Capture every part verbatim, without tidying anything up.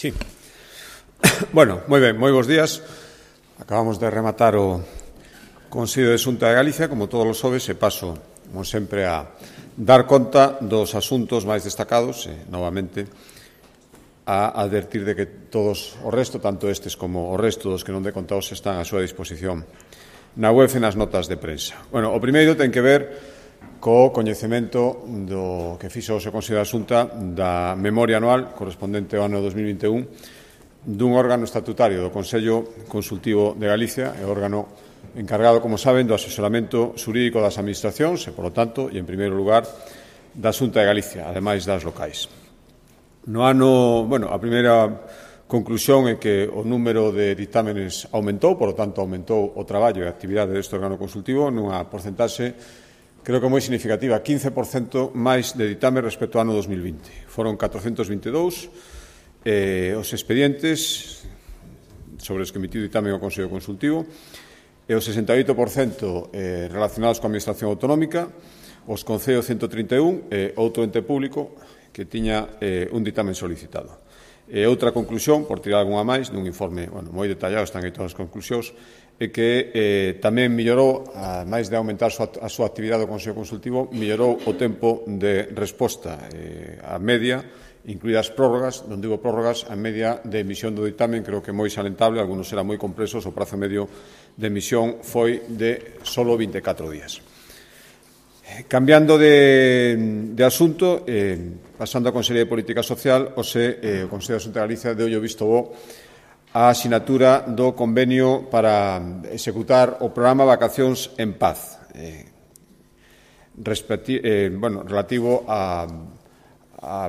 Sí. Bueno, moi ben, moi bons días. Acabamos de rematar o Consello de Xunta de Galicia, como todos os xoves, e paso, como sempre, a dar conta dos asuntos máis destacados, e, novamente, a advertir de que todos o resto, tanto estes como o resto dos que non de contados, están á súa disposición na web e nas notas de prensa. Bueno, o primeiro ten que ver co coñecemento do que fixo o Consello da Xunta da memoria anual correspondente ao ano dos mil vinte e un dun órgano estatutario do Consello Consultivo de Galicia, e órgano encargado, como saben, do asesoramento xurídico das administracións e, polo tanto, e en primeiro lugar, da Xunta de Galicia, ademais das locais. No ano, bueno, a primeira conclusión é que o número de dictámenes aumentou, por lo tanto, aumentou o traballo e a actividade deste órgano consultivo nunha porcentaxe, creo que moi significativa, quince por cento máis de ditames respecto ao ano dos mil vinte. Foron catrocentos vinte e dous eh, os expedientes sobre os que emitiu ditame o Consello Consultivo, e o sesenta e oito por cento eh, relacionados coa Administración Autonómica, os concellos ciento trinta e un e outro ente público que tiña eh, un ditamen solicitado. E outra conclusión, por tirar algunha máis, nun informe bueno, moi detallado, están aí todas as conclusións, é que eh, tamén mellorou, a máis de aumentar a súa actividade do Consello Consultivo, mellorou o tempo de resposta eh, a media, incluídas prórrogas, non digo prórrogas, a media de emisión do ditamen, creo que moi salentable, algúns eran moi compresos, o prazo medio de emisión foi de solo vinte e catro días. Cambiando de, de asunto, eh, pasando a Consellería de Política Social, o se eh, o Consello da Xunta de Galicia deu o visto bo a asinatura do convenio para executar o programa Vacacións en Paz, eh, respecti, eh, bueno, relativo a, a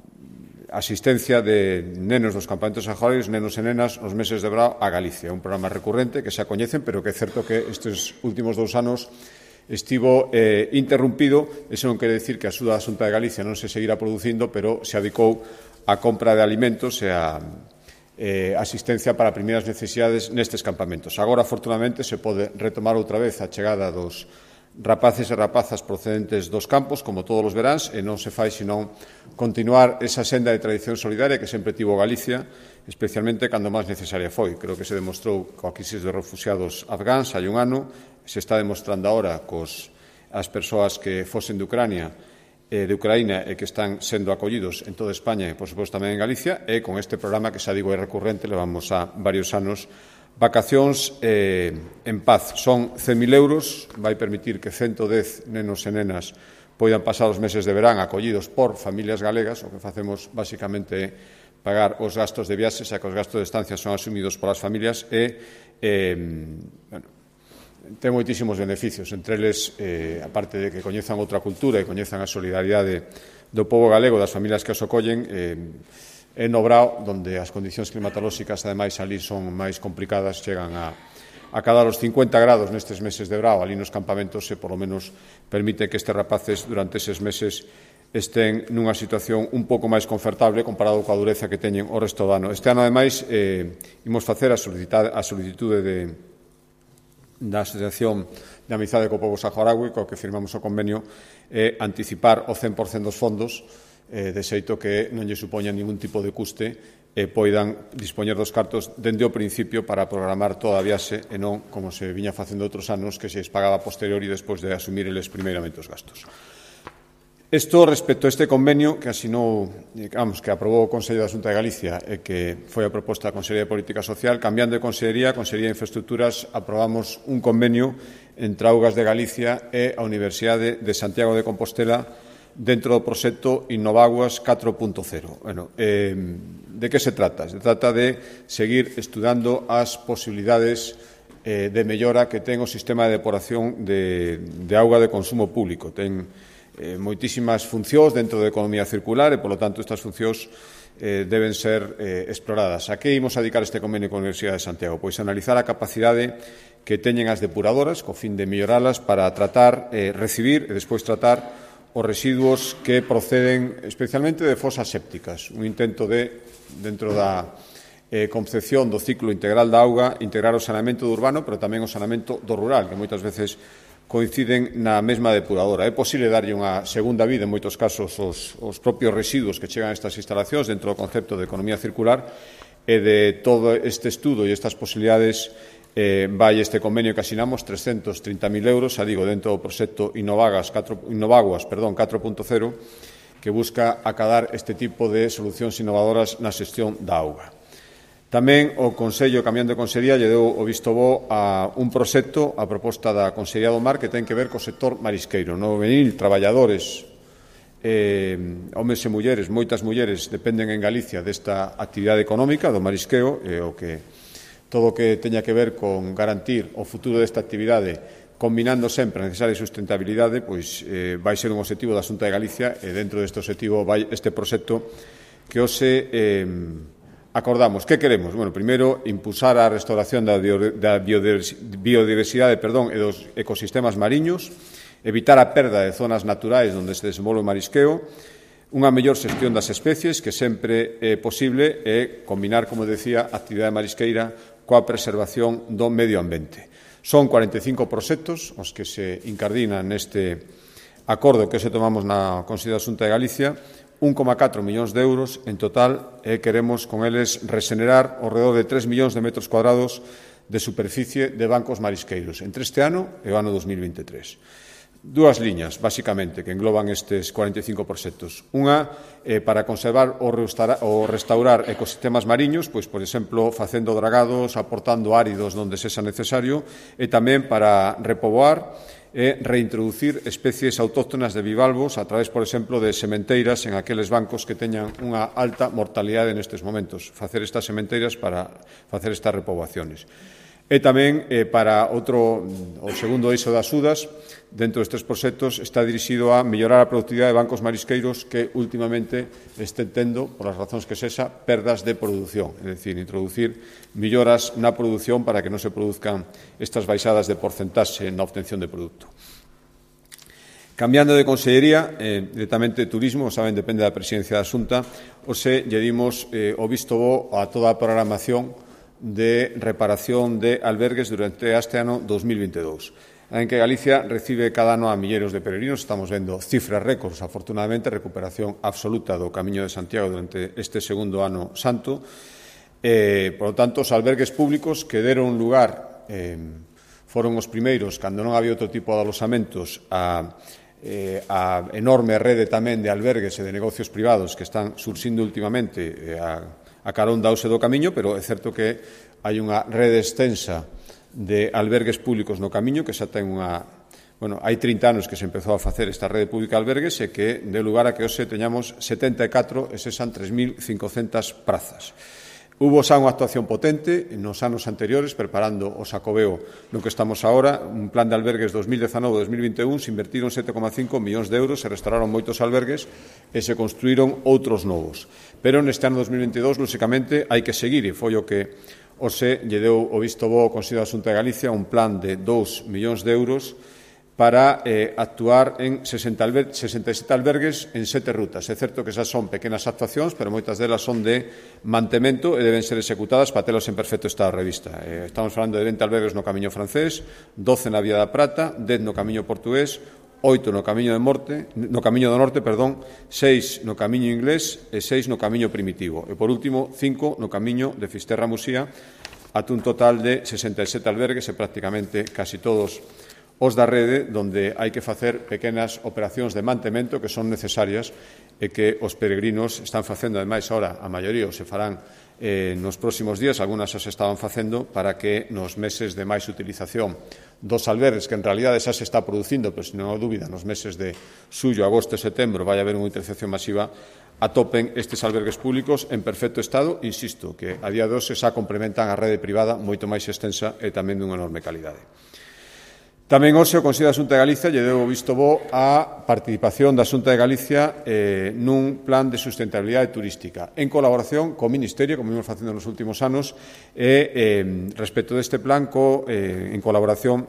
asistencia de nenos dos campamentos ajoarios, nenos e nenas, nos meses de verao a Galicia. Un programa recurrente que xa coñecen, pero que é certo que estes últimos dous anos estivo eh, interrumpido. Eso non quere decir que a Xunta da Xunta de Galicia non se seguirá producindo, pero se adicou a compra de alimentos e a eh, asistencia para primeiras necesidades nestes campamentos. Agora, afortunadamente, se pode retomar outra vez a chegada dos rapaces e rapazas procedentes dos campos, como todos os veráns, e non se fai senón continuar esa senda de tradición solidaria que sempre tivo Galicia, especialmente cando máis necesaria foi. Creo que se demostrou coa crisis de refugiados afgáns hai un ano, se está demostrando agora cos as persoas que fosen de Ucrania eh, de Ucraína e que están sendo acollidos en toda España e, por suposto, tamén en Galicia, e con este programa que xa digo é recurrente, levamos a varios anos, Vacacións eh, en Paz. Son cen mil euros, vai permitir que ciento dez nenos e nenas poidan pasar os meses de verán acollidos por familias galegas. O que facemos, basicamente, é pagar os gastos de viaxes, xa que os gastos de estancia son asumidos polas familias e, eh, bueno, ten moitísimos beneficios, entre eles, eh, aparte de que coñezan outra cultura e coñezan a solidaridade do pobo galego, das familias que os acollen, eh, en Obrao, onde as condicións climatolóxicas, ademais, ali son máis complicadas, chegan a, a cadar os cincuenta grados nestes meses de verao, ali nos campamentos, e, polo menos, permite que estes rapaces, durante eses meses, estén nunha situación un pouco máis confortable comparado coa dureza que teñen o resto do ano. Este ano, ademais, eh, imos facer a, a solicitude de da Asociación de Amizade co Pobo Saharaui, co que firmamos o convenio, é anticipar o cen por cento dos fondos, eh, de xeito que non lle supoña ningún tipo de custe e poidan dispoñer dos cartos dende o principio para programar toda a viaxe e non, como se viña facendo outros anos, que se pagaba a posteriori despois de asumir eles primeiramente os gastos. Isto respecto a este convenio que asinou, digamos, que aprobou o Consello da Xunta de Galicia e que foi a proposta da Consellería de Política Social, cambiando de Consellería, a Consellería de Infraestructuras, aprobamos un convenio entre Augas de Galicia e a Universidade de Santiago de Compostela dentro do proxecto Innovaguas catro punto cero. Bueno, eh, de que se trata? Se trata de seguir estudando as posibilidades eh, de mellora que ten o sistema de depuración de, de auga de consumo público. Ten Eh, moitísimas funcións dentro da economía circular e, polo tanto, estas funcións eh, deben ser eh, exploradas. A que imos a dedicar este convenio con a Universidade de Santiago? Pois analizar a capacidade que teñen as depuradoras co fin de melloralas para tratar, eh, recibir e despois tratar os residuos que proceden especialmente de fosas sépticas. Un intento de, dentro da eh, concepción do ciclo integral da auga, integrar o saneamento do urbano, pero tamén o saneamento do rural, que moitas veces coinciden na mesma depuradora. É posible darlle unha segunda vida, en moitos casos, os, os propios residuos que chegan a estas instalacións dentro do concepto de economía circular, e de todo este estudo e estas posibilidades eh, vai este convenio que asinamos trescentos trinta mil euros, xa digo, dentro do proxecto Innovagas, Innovaguas catro punto cero, que busca acadar este tipo de solucións innovadoras na xestión da auga. Tamén o Consello, cambiando de consellería, lle deu o visto bo a un proxecto, a proposta da Consellería do Mar, que ten que ver co sector marisqueiro. No venil, traballadores, eh, homes e mulleres, moitas mulleres dependen en Galicia desta actividade económica do marisqueo, e o que todo o que teña que ver con garantir o futuro desta actividade, combinando sempre a necesaria sustentabilidade, pois eh, vai ser un objetivo da Xunta de Galicia, e dentro deste objetivo vai este proxecto que hoxe eh, acordamos. Que queremos? Bueno, primeiro, impulsar a restauración da biodiversidade perdón, e dos ecosistemas mariños, evitar a perda de zonas naturais onde se desenvolve o marisqueo, unha mellor xestión das especies, que sempre é posible, e combinar, como decía, a actividade marisqueira coa preservación do medio ambiente. Son cuarenta e cinco proxectos os que se incardinan neste acordo que se tomamos na Consellería da Xunta de Galicia, un coma catro millóns de euros en total, e queremos con eles resenerar ao redor de tres millóns de metros cuadrados de superficie de bancos marisqueiros entre este ano e o ano dos mil veintitrés. Dúas liñas, basicamente, que engloban estes cuarenta e cinco proxectos. Unha, eh, para conservar ou restaurar ecosistemas mariños, pois, por exemplo, facendo dragados, aportando áridos onde sexa necesario, e tamén para repoboar e reintroducir especies autóctonas de bivalvos a través, por exemplo, de sementeiras en aqueles bancos que teñan unha alta mortalidade nestes momentos. Facer estas sementeiras para facer estas repoboaciones. E tamén eh, para outro, o segundo eixo das sudas, dentro destes proxectos, está dirixido a mellorar a productividade de bancos marisqueiros que últimamente estén tendo, por as razóns que sexa, perdas de produción. É dicir, introducir melloras na produción para que non se produzcan estas baixadas de porcentaxe na obtención de produto. Cambiando de consellería, eh, directamente turismo, saben, depende da presidencia da Xunta, hoxe lle dimos eh, o visto bo a toda a programación de reparación de albergues durante este ano dos mil veintidós, en que Galicia recibe cada ano a milleiros de peregrinos. Estamos vendo cifras récords, afortunadamente, recuperación absoluta do Camiño de Santiago durante este segundo ano santo. Eh, por lo tanto, os albergues públicos que deron lugar, eh, foron os primeiros, cando non había outro tipo de alosamentos, a, eh, a enorme rede tamén de albergues e de negocios privados que están surxindo últimamente eh, a a carón da auxe do Camiño, pero é certo que hai unha rede extensa de albergues públicos no Camiño que xa ten unha... Bueno, hai trinta anos que se empezou a facer esta rede pública de albergues e que deu lugar a que hoxe teñamos setenta e catro e sexan tres mil cincocentas prazas. Hubo xa unha actuación potente nos anos anteriores, preparando o Xacobeo no que estamos agora, un plan de albergues dos mil dezanove a dos mil vinte e un, se invertiron sete coma cinco millóns de euros, se restauraron moitos albergues e se construíron outros novos. Pero neste ano dos mil veintidós, lóxicamente, hai que seguir, e foi o que hoxe lle deu o visto bo ao Consello da Xunta de Galicia, un plan de dous millóns de euros para eh, actuar en sesenta e sete albergues en sete rutas. É certo que esas son pequenas actuacións, pero moitas delas son de mantemento e deben ser executadas para telos en perfecto estado de revista. Eh, estamos falando de vinte albergues no Camiño francés, doce na Vía da Prata, dez no Camiño portugués, oito no Camiño de Morte, no Camiño do Norte, perdón, seis no Camiño inglés e seis no Camiño primitivo. E, por último, cinco no Camiño de Fisterra-Musía, ata un total de sesenta e sete albergues e prácticamente casi todos os da rede, donde hai que facer pequenas operacións de mantemento que son necesarias e que os peregrinos están facendo. Ademais, ahora, a maioría se farán eh, nos próximos días, algunhas xa se estaban facendo, para que nos meses de máis utilización dos albergues, que en realidade xa se está producindo, pero se non há dúbida, nos meses de xullo, agosto e setembro vai haber unha utilización masiva, atopen estes albergues públicos en perfecto estado, insisto, que a día de hoxe xa complementan a rede privada moito máis extensa e tamén dunha enorme calidade. Tamén hoxe o Consello da Xunta de Galicia lle deu o visto bo á participación da Xunta de Galicia eh, nun plan de sustentabilidade turística en colaboración co Ministerio, como vimos facendo nos últimos anos, e eh, respecto deste plan co, eh, en colaboración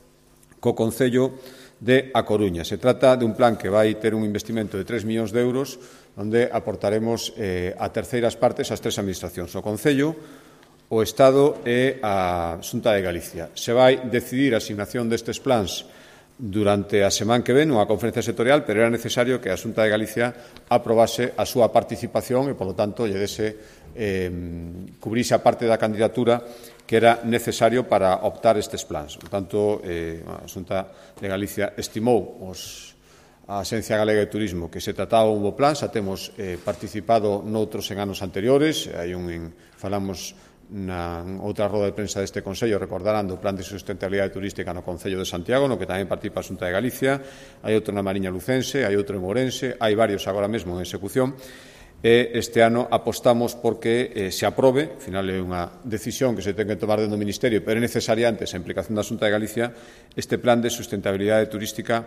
co Concello de A Coruña. Se trata de un plan que vai ter un investimento de tres millóns de euros, onde aportaremos eh, a terceiras partes as tres administracións, o Concello, o Estado e a Xunta de Galicia. Se vai decidir a asignación destes plans durante a semana que ven unha conferencia sectorial, pero era necesario que a Xunta de Galicia aprobase a súa participación e, polo tanto, lle dese, eh, cubrise a parte da candidatura que era necesario para optar estes plans. Por tanto, eh, a Xunta de Galicia estimou os, a Axencia Galega de Turismo que se trataba un bo plan, xa temos eh, participado noutros en anos anteriores, hai un en, falamos na outra roda de prensa deste Consello recordarán do Plan de Sustentabilidade Turística no Concello de Santiago, no que tamén participa a Xunta de Galicia, hai outro na Mariña Lucense, hai outro en Ourense, hai varios agora mesmo en execución, e este ano apostamos porque eh, se aprobe, ao final é unha decisión que se ten que tomar dentro do Ministerio, pero é necesaria antes a implicación da Xunta de Galicia, este Plan de Sustentabilidade Turística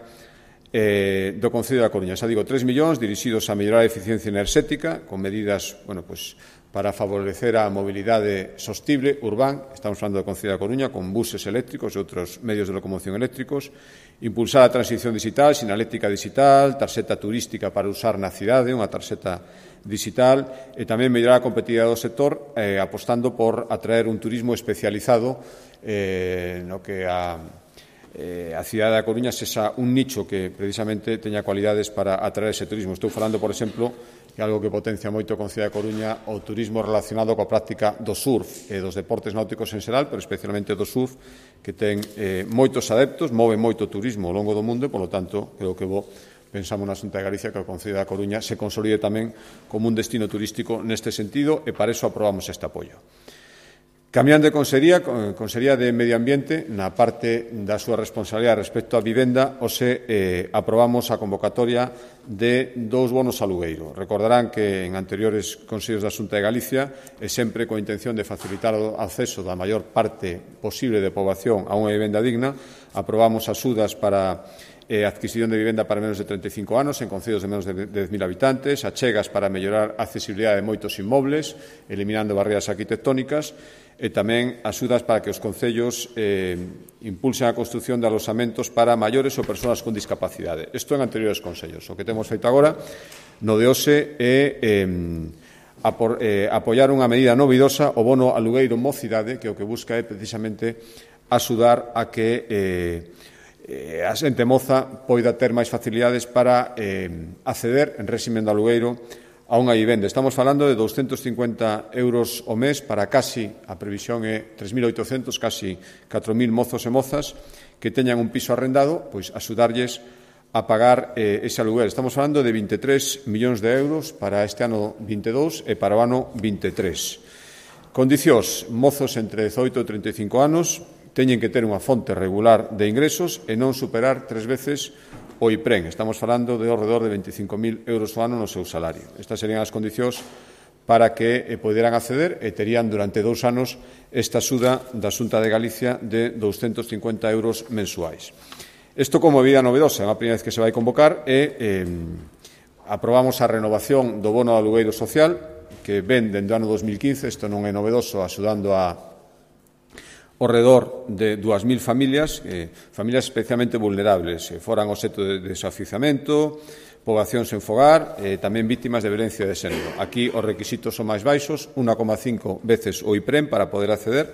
eh, do Concello da Coruña. Xa digo, tres millóns dirixidos a mellorar a eficiencia enerxética, con medidas, bueno, pois, para favorecer a mobilidade sostible urbán, estamos falando do Concello da Coruña, con buses eléctricos e outros medios de locomoción eléctricos, impulsar a transición digital, sinaléctica digital, tarxeta turística para usar na cidade, unha tarxeta digital, e tamén mellorar a competitividade do sector, eh, apostando por atraer un turismo especializado eh, no que a, eh, a cidade da Coruña sexa un nicho que precisamente teña cualidades para atraer ese turismo. Estou falando, por exemplo, que é algo que potencia moito con Cidade da Coruña, o turismo relacionado coa práctica do surf e dos deportes náuticos en xeral, pero especialmente do surf, que ten eh, moitos adeptos, move moito turismo ao longo do mundo, e, polo tanto, creo que bo pensamos na Xunta de Galicia que o Concello da Coruña se consolide tamén como un destino turístico neste sentido, e para iso aprobamos este apoio. Cambiando de consellería, Consellería de Medio Ambiente, na parte da súa responsabilidade respecto á vivenda, hoxe eh, aprobamos a convocatoria de dous bonos alugueiro. Recordarán que en anteriores consellos da Xunta de Galicia, e sempre coa intención de facilitar o acceso da maior parte posible de poboación a unha vivenda digna, aprobamos axudas para eh, adquisición de vivenda para menos de treinta e cinco anos en concellos de menos de dez mil habitantes, achegas para mellorar a accesibilidade de moitos inmobles, eliminando barreras arquitectónicas, e tamén axudas para que os concellos eh, impulsen a construción de alosamentos para maiores ou persoas con discapacidade. Isto en anteriores consellos. O que temos feito agora no de hoxe é eh, apor, eh, apoiar unha medida novidosa, o bono alugueiro mocidade, que o que busca é precisamente axudar a que eh, a xente moza poida ter máis facilidades para eh, acceder en réximen de alugueiro a unha vivenda. Estamos falando de douscentos cincuenta euros ao mes para casi, a previsión é tres mil oitocentos, casi catro mil mozos e mozas que teñan un piso arrendado, pois axudarlles a pagar eh, ese aluguer. Estamos falando de vinte e tres millóns de euros para este ano vinte e dous e para o ano vinte e tres. Condicións: mozos entre dezoito e trinta e cinco anos teñen que ter unha fonte regular de ingresos e non superar tres veces o IPREN. Estamos falando de ao redor de veinticinco mil euros ao ano no seu salario. Estas serían as condicións para que eh, poderan acceder e terían durante dous anos esta axuda da Xunta de Galicia de douscentos cincuenta euros mensuais. Isto como medida novedosa, é a primeira vez que se vai convocar, e eh, aprobamos a renovación do bono de alugueiro social que ven dende o ano dos mil quince, isto non é novedoso, axudando a ao redor de dúas mil familias, eh, familias especialmente vulnerables, que foran obxecto de desafiuzamento, poboación sen fogar, e eh, tamén vítimas de violencia de xénero. Aquí os requisitos son máis baixos, un coma cinco veces o IPREN para poder acceder,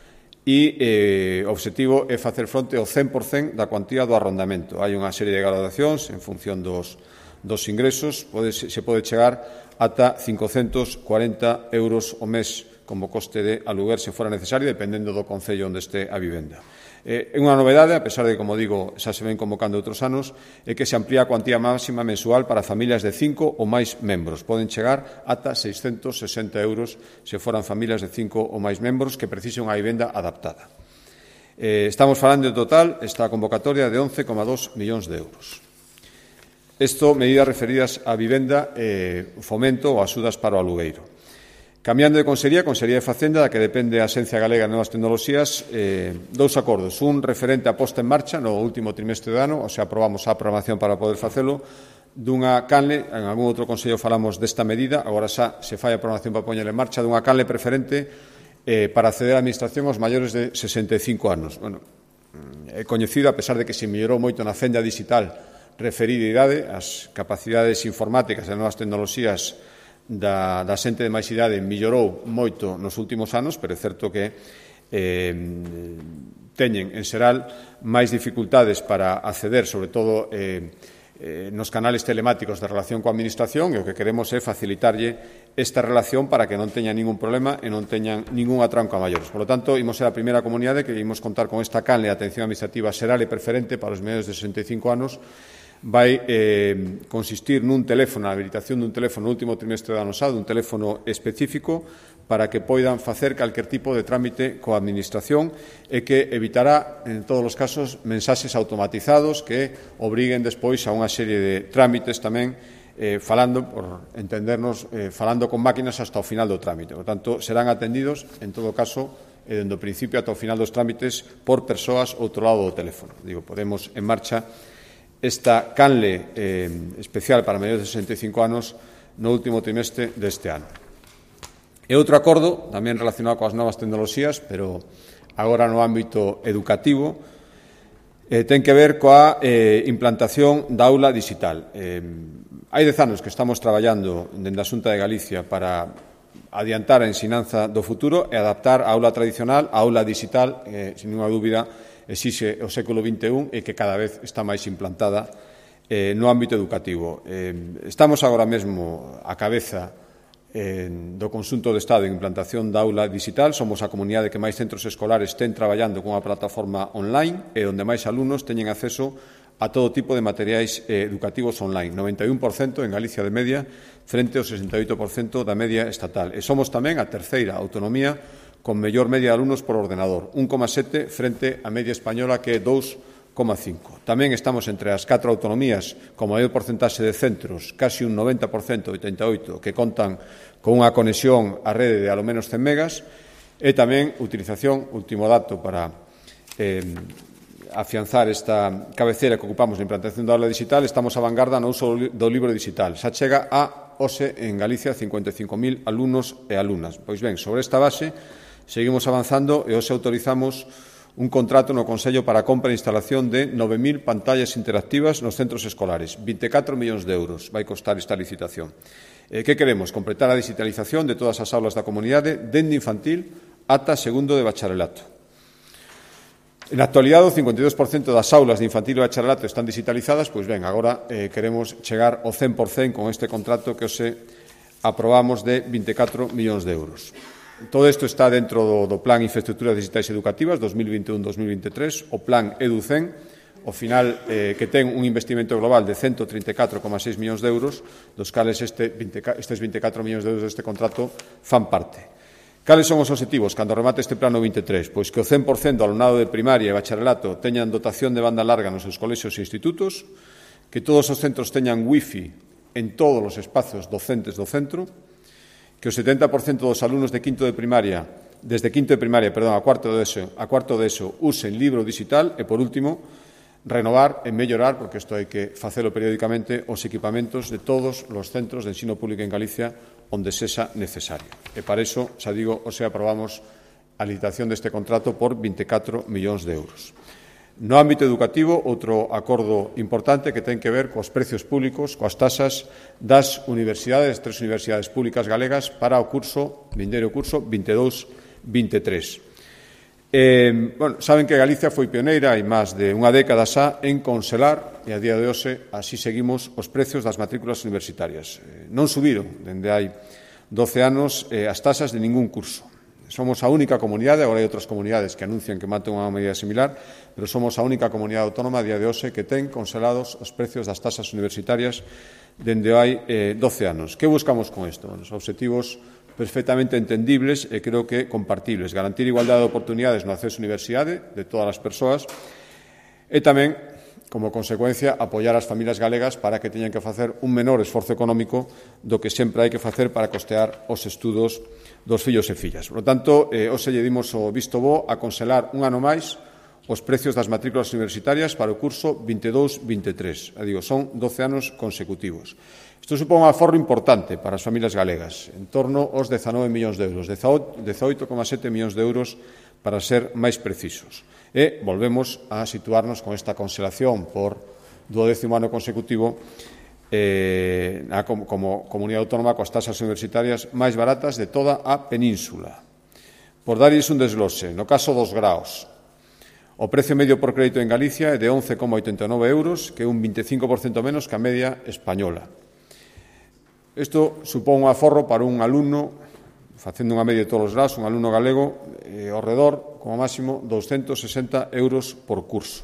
e eh, o obxectivo é facer fronte ao cen por cento da cuantía do arrendamento. Hai unha serie de graduacións en función dos, dos ingresos, pode, se pode chegar ata cincocentos cuarenta euros o mes como coste de aluguer se fora necesario, dependendo do concello onde este a vivenda. É unha novedade, a pesar de que, como digo, xa se ven convocando outros anos, é que se amplía a cuantía máxima mensual para familias de cinco ou máis membros. Poden chegar ata seiscentos sesenta euros se foran familias de cinco ou máis membros que precisen unha vivenda adaptada. Eh, estamos falando en total, esta convocatoria, de once coma dos millóns de euros. Isto, medidas referidas á vivenda, eh, fomento ou axudas para o alugueiro. Cambiando de consellería, Consellería de Facenda, da que depende a Axencia Galega de Novas Tecnoloxías, eh, dous acordos. Un referente a posta en marcha no último trimestre do ano, o sea, aprobamos a programación para poder facelo, dunha canle, en algún outro consello falamos desta medida, agora xa se fai a programación para poñer en marcha, dunha canle preferente eh, para acceder á administración aos maiores de sesenta e cinco anos. Bueno, é coñecido, a pesar de que se mellorou moito na fenda digital referida a idade, as capacidades informáticas e novas tecnoloxías da, da xente de máis idade mellorou moito nos últimos anos, pero é certo que eh, teñen, en xeral, máis dificultades para acceder, sobre todo eh, eh, nos canales telemáticos de relación coa Administración, e o que queremos é facilitarlle esta relación para que non teñan ningún problema e non teñan ningún atranco a maiores. Por lo tanto, imos ser a primeira comunidade que imos contar con esta canle de atención administrativa xeral e preferente para os menores de sesenta e cinco anos. Vai eh, consistir nun teléfono, a habilitación dun teléfono no último trimestre do ano pasado, un teléfono específico para que poidan facer calquer tipo de trámite coa Administración e que evitará, en todos os casos, mensaxes automatizados que obriguen despois a unha serie de trámites tamén eh, falando, por entendernos, eh, falando con máquinas hasta o final do trámite. Por tanto, serán atendidos, en todo caso, e dende o principio ata o final dos trámites por persoas ao outro lado do teléfono. Digo, podemos en marcha esta canle eh, especial para maiores de sesenta e cinco anos no último trimestre deste ano. E outro acordo, tamén relacionado coas novas tecnoloxías, pero agora no ámbito educativo, eh, ten que ver coa eh, implantación da aula digital. Eh, hai dez anos que estamos traballando dende a Xunta de Galicia para adiantar a ensinanza do futuro e adaptar a aula tradicional a aula digital, eh, sin ninguna dúbida, exixe o século vinte e un e que cada vez está máis implantada eh, no ámbito educativo. Eh, estamos agora mesmo a cabeza eh, do conxunto do Estado en implantación da aula digital. Somos a comunidade que máis centros escolares ten traballando cunha plataforma online e onde máis alumnos teñen acceso a todo tipo de materiais eh, educativos online. noventa e un por cento en Galicia de media, frente ao sesenta e oito por cento da media estatal. E somos tamén a terceira autonomía con mellor media de alumnos por ordenador, un coma sete frente á media española, que é dous coma cinco. Tamén estamos entre as catro autonomías con maior porcentaxe de centros, casi un noventa por cento, oitenta e oito, que contan con unha conexión á rede de alo menos cen megas, e tamén utilización, último dato para eh, afianzar esta cabeceira que ocupamos na implantación da aula digital, estamos a vanguarda no uso do libro digital. Xa chega a, hoxe, en Galicia, cincuenta e cinco mil alumnos e alumnas. Pois ben, sobre esta base, seguimos avanzando e hoxe autorizamos un contrato no Consello para a compra e instalación de nove mil pantallas interactivas nos centros escolares. vinte e catro millóns de euros vai costar esta licitación. Eh, que queremos? Completar a digitalización de todas as aulas da comunidade, dende infantil ata segundo de bacharelato. En actualidade, o cincuenta e dous por cento das aulas de infantil e bacharelato están digitalizadas. Pois ben, agora eh, queremos chegar ao cen por cento con este contrato que hoxe aprobamos de vinte e catro millóns de euros. Todo isto está dentro do, do Plan Infraestructuras Digitais Educativas dos mil vinte e un dos mil vinte e tres, o Plan EduCen, ao final eh, que ten un investimento global de ciento trinta e catro coma seis millóns de euros, dos cales este vinte, estes vinte e catro millóns de euros deste contrato fan parte. Cales son os obxectivos cando remate este plano vinte e tres? Pois que o cen por cento do alumnado de primaria e bacharelato teñan dotación de banda larga nos seus colexios e institutos, que todos os centros teñan wifi en todos os espazos docentes do centro, que o setenta por cento dos alumnos de quinto de primaria, desde quinto de primaria, perdón, a cuarto de ESO, a cuarto de ESO usen libro digital e, por último, renovar e mellorar, porque isto hai que facelo periódicamente, os equipamentos de todos os centros de ensino público en Galicia onde sexa necesario. E para iso, xa digo, hoxe aprobamos a licitación deste contrato por vinte e catro millóns de euros. No ámbito educativo, outro acordo importante que ten que ver coas precios públicos, coas tasas das universidades, das tres universidades públicas galegas para o curso, vindeiro curso, vinte e dous vinte e tres. Eh, bueno, saben que Galicia foi pioneira hai máis de unha década xa en congelar, e a día de hoxe así seguimos, os precios das matrículas universitarias. Eh, non subiron dende hai doce anos eh, as tasas de ningún curso. Somos a única comunidade, agora hai outras comunidades que anuncian que manten unha medida similar, pero somos a única comunidade autónoma a día de hoxe que ten congelados os precios das tasas universitarias dende hai eh, doce anos. Que buscamos con isto? Bueno, os obxectivos perfectamente entendibles e creo que compartibles. Garantir igualdade de oportunidades no acceso á universidade de todas as persoas e tamén, como consecuencia, apoiar as familias galegas para que teñan que facer un menor esforzo económico do que sempre hai que facer para costear os estudos dos fillos e fillas. Por lo tanto, eh, hoxe lle dimos o visto bo a congelar un ano máis os precios das matrículas universitarias para o curso vinte e dous vinte e tres. E digo, son doce anos consecutivos. Isto supón un aforro importante para as familias galegas, en torno aos dezanove millóns de euros, dezaoito coma sete millóns de euros para ser máis precisos. E volvemos a situarnos con esta conxelación por duodécimo ano consecutivo eh, como, como comunidade autónoma coas tasas universitarias máis baratas de toda a península. Por darlles un desglose, no caso dos graos, O precio medio por crédito en Galicia é de once coma oitenta e nove euros, que é un veinticinco por cento menos que a media española. Isto supón un aforro para un alumno, facendo unha media de todos os graus, un alumno galego, eh, ao redor, como máximo, doscientos sesenta euros por curso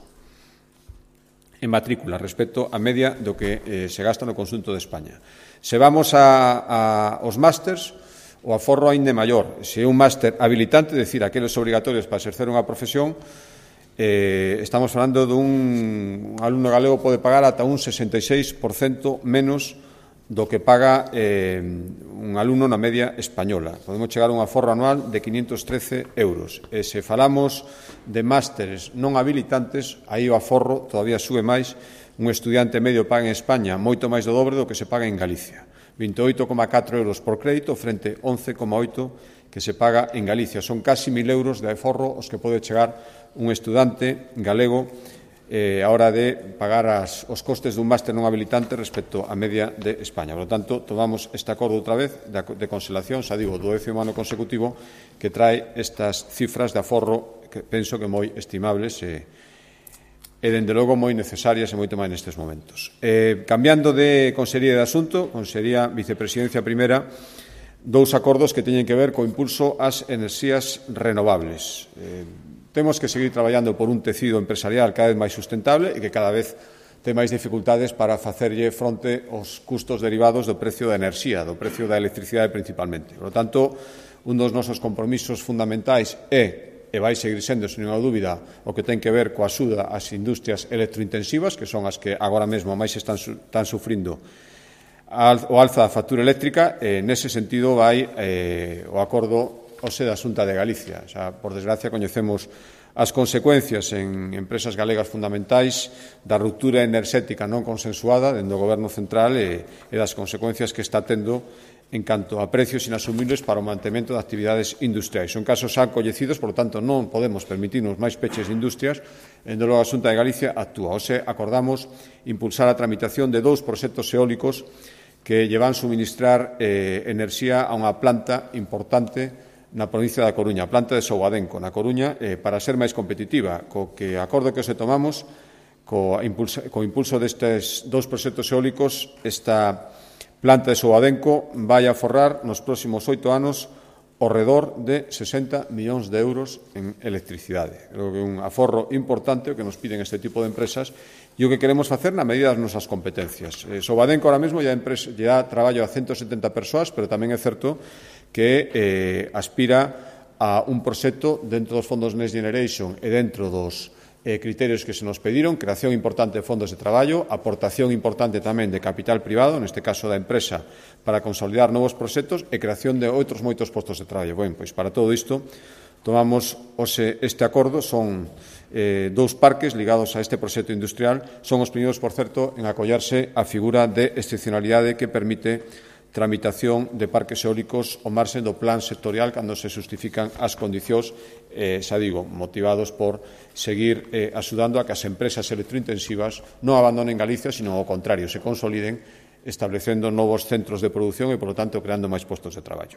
en matrícula, respecto á media do que eh, se gasta no conxunto de España. Se vamos a, a, aos másters, o aforro aínda é maior. Se é un máster habilitante, é dicir, aqueles obrigatorios para exercer unha profesión, eh, estamos falando dun un alumno galego pode pagar ata un sesenta e seis por cento menos do que paga eh, un alumno na media española. Podemos chegar a un aforro anual de quinientos trece euros. E se falamos de másteres non habilitantes, aí o aforro todavía sube máis. Un estudiante medio paga en España moito máis do dobre do que se paga en Galicia. veintiocho coma catro euros por crédito frente a once coma oito que se paga en Galicia. Son casi mil euros de aforro os que pode chegar un estudante galego eh, a hora de pagar as, os costes dun máster non habilitante respecto á media de España. Por lo tanto, tomamos este acordo outra vez de, de consolación, xa digo, do décimo ano consecutivo, que trae estas cifras de aforro que penso que moi estimables e, e dende logo moi necesarias e moito máis nestes momentos. Eh, cambiando de consellería de asunto, consellería vicepresidencia primeira, dous acordos que teñen que ver co impulso ás enerxías renovables. Eh, Temos que seguir traballando por un tecido empresarial cada vez máis sustentable e que cada vez ten máis dificultades para facerlle fronte aos custos derivados do precio da enerxía, do precio da electricidade principalmente. Por lo tanto, un dos nosos compromisos fundamentais é, e vai seguir sendo, sen ninguna dúbida, o que ten que ver coa axuda ás industrias electrointensivas, que son as que agora mesmo máis están, están sufrindo o alza da factura eléctrica, e nese sentido vai eh, o acordo Ose da Xunta de Galicia. Xa, por desgracia, coñecemos as consecuencias en empresas galegas fundamentais da ruptura enerxética non consensuada dentro do Goberno central e, e das consecuencias que está tendo en canto a precios inasumibles para o mantemento de actividades industriais. Son casos xa coñecidos, por lo tanto, non podemos permitirnos máis peches de industrias, e logo a Xunta de Galicia actúa. Ose acordamos impulsar a tramitación de dous proxectos eólicos que llevan suministrar eh, enerxía a unha planta importante na provincia da Coruña, a planta de Souadenco, na Coruña, eh, para ser máis competitiva, co que acordo que se tomamos co impulso, co impulso destes dous proxectos eólicos, esta planta de Souadenco vai a forrar nos próximos oito anos ao redor de sesenta millóns de euros en electricidade. Creo que é un aforro importante o que nos piden este tipo de empresas e o que queremos facer na medida das nosas competencias. Eh, Souadenco ahora mesmo ya, empresa, ya traballo a ciento setenta persoas, pero tamén é certo que eh, aspira a un proxecto dentro dos fondos Next Generation e dentro dos eh, criterios que se nos pediron, creación importante de fondos de traballo, aportación importante tamén de capital privado, neste caso da empresa, para consolidar novos proxectos e creación de outros moitos postos de traballo. Ben, pois para todo isto tomamos ose, este acordo, son eh, dous parques ligados a este proxecto industrial, son os primeiros, por certo, en acollarse a figura de excepcionalidade que permite tramitación de parques eólicos ao marxe do plan sectorial cando se justifican as condicións, eh, xa digo, motivados por seguir eh, axudando a que as empresas electrointensivas non abandonen Galicia, sino ao contrario, se consoliden establecendo novos centros de produción e, por lo tanto, creando máis postos de traballo.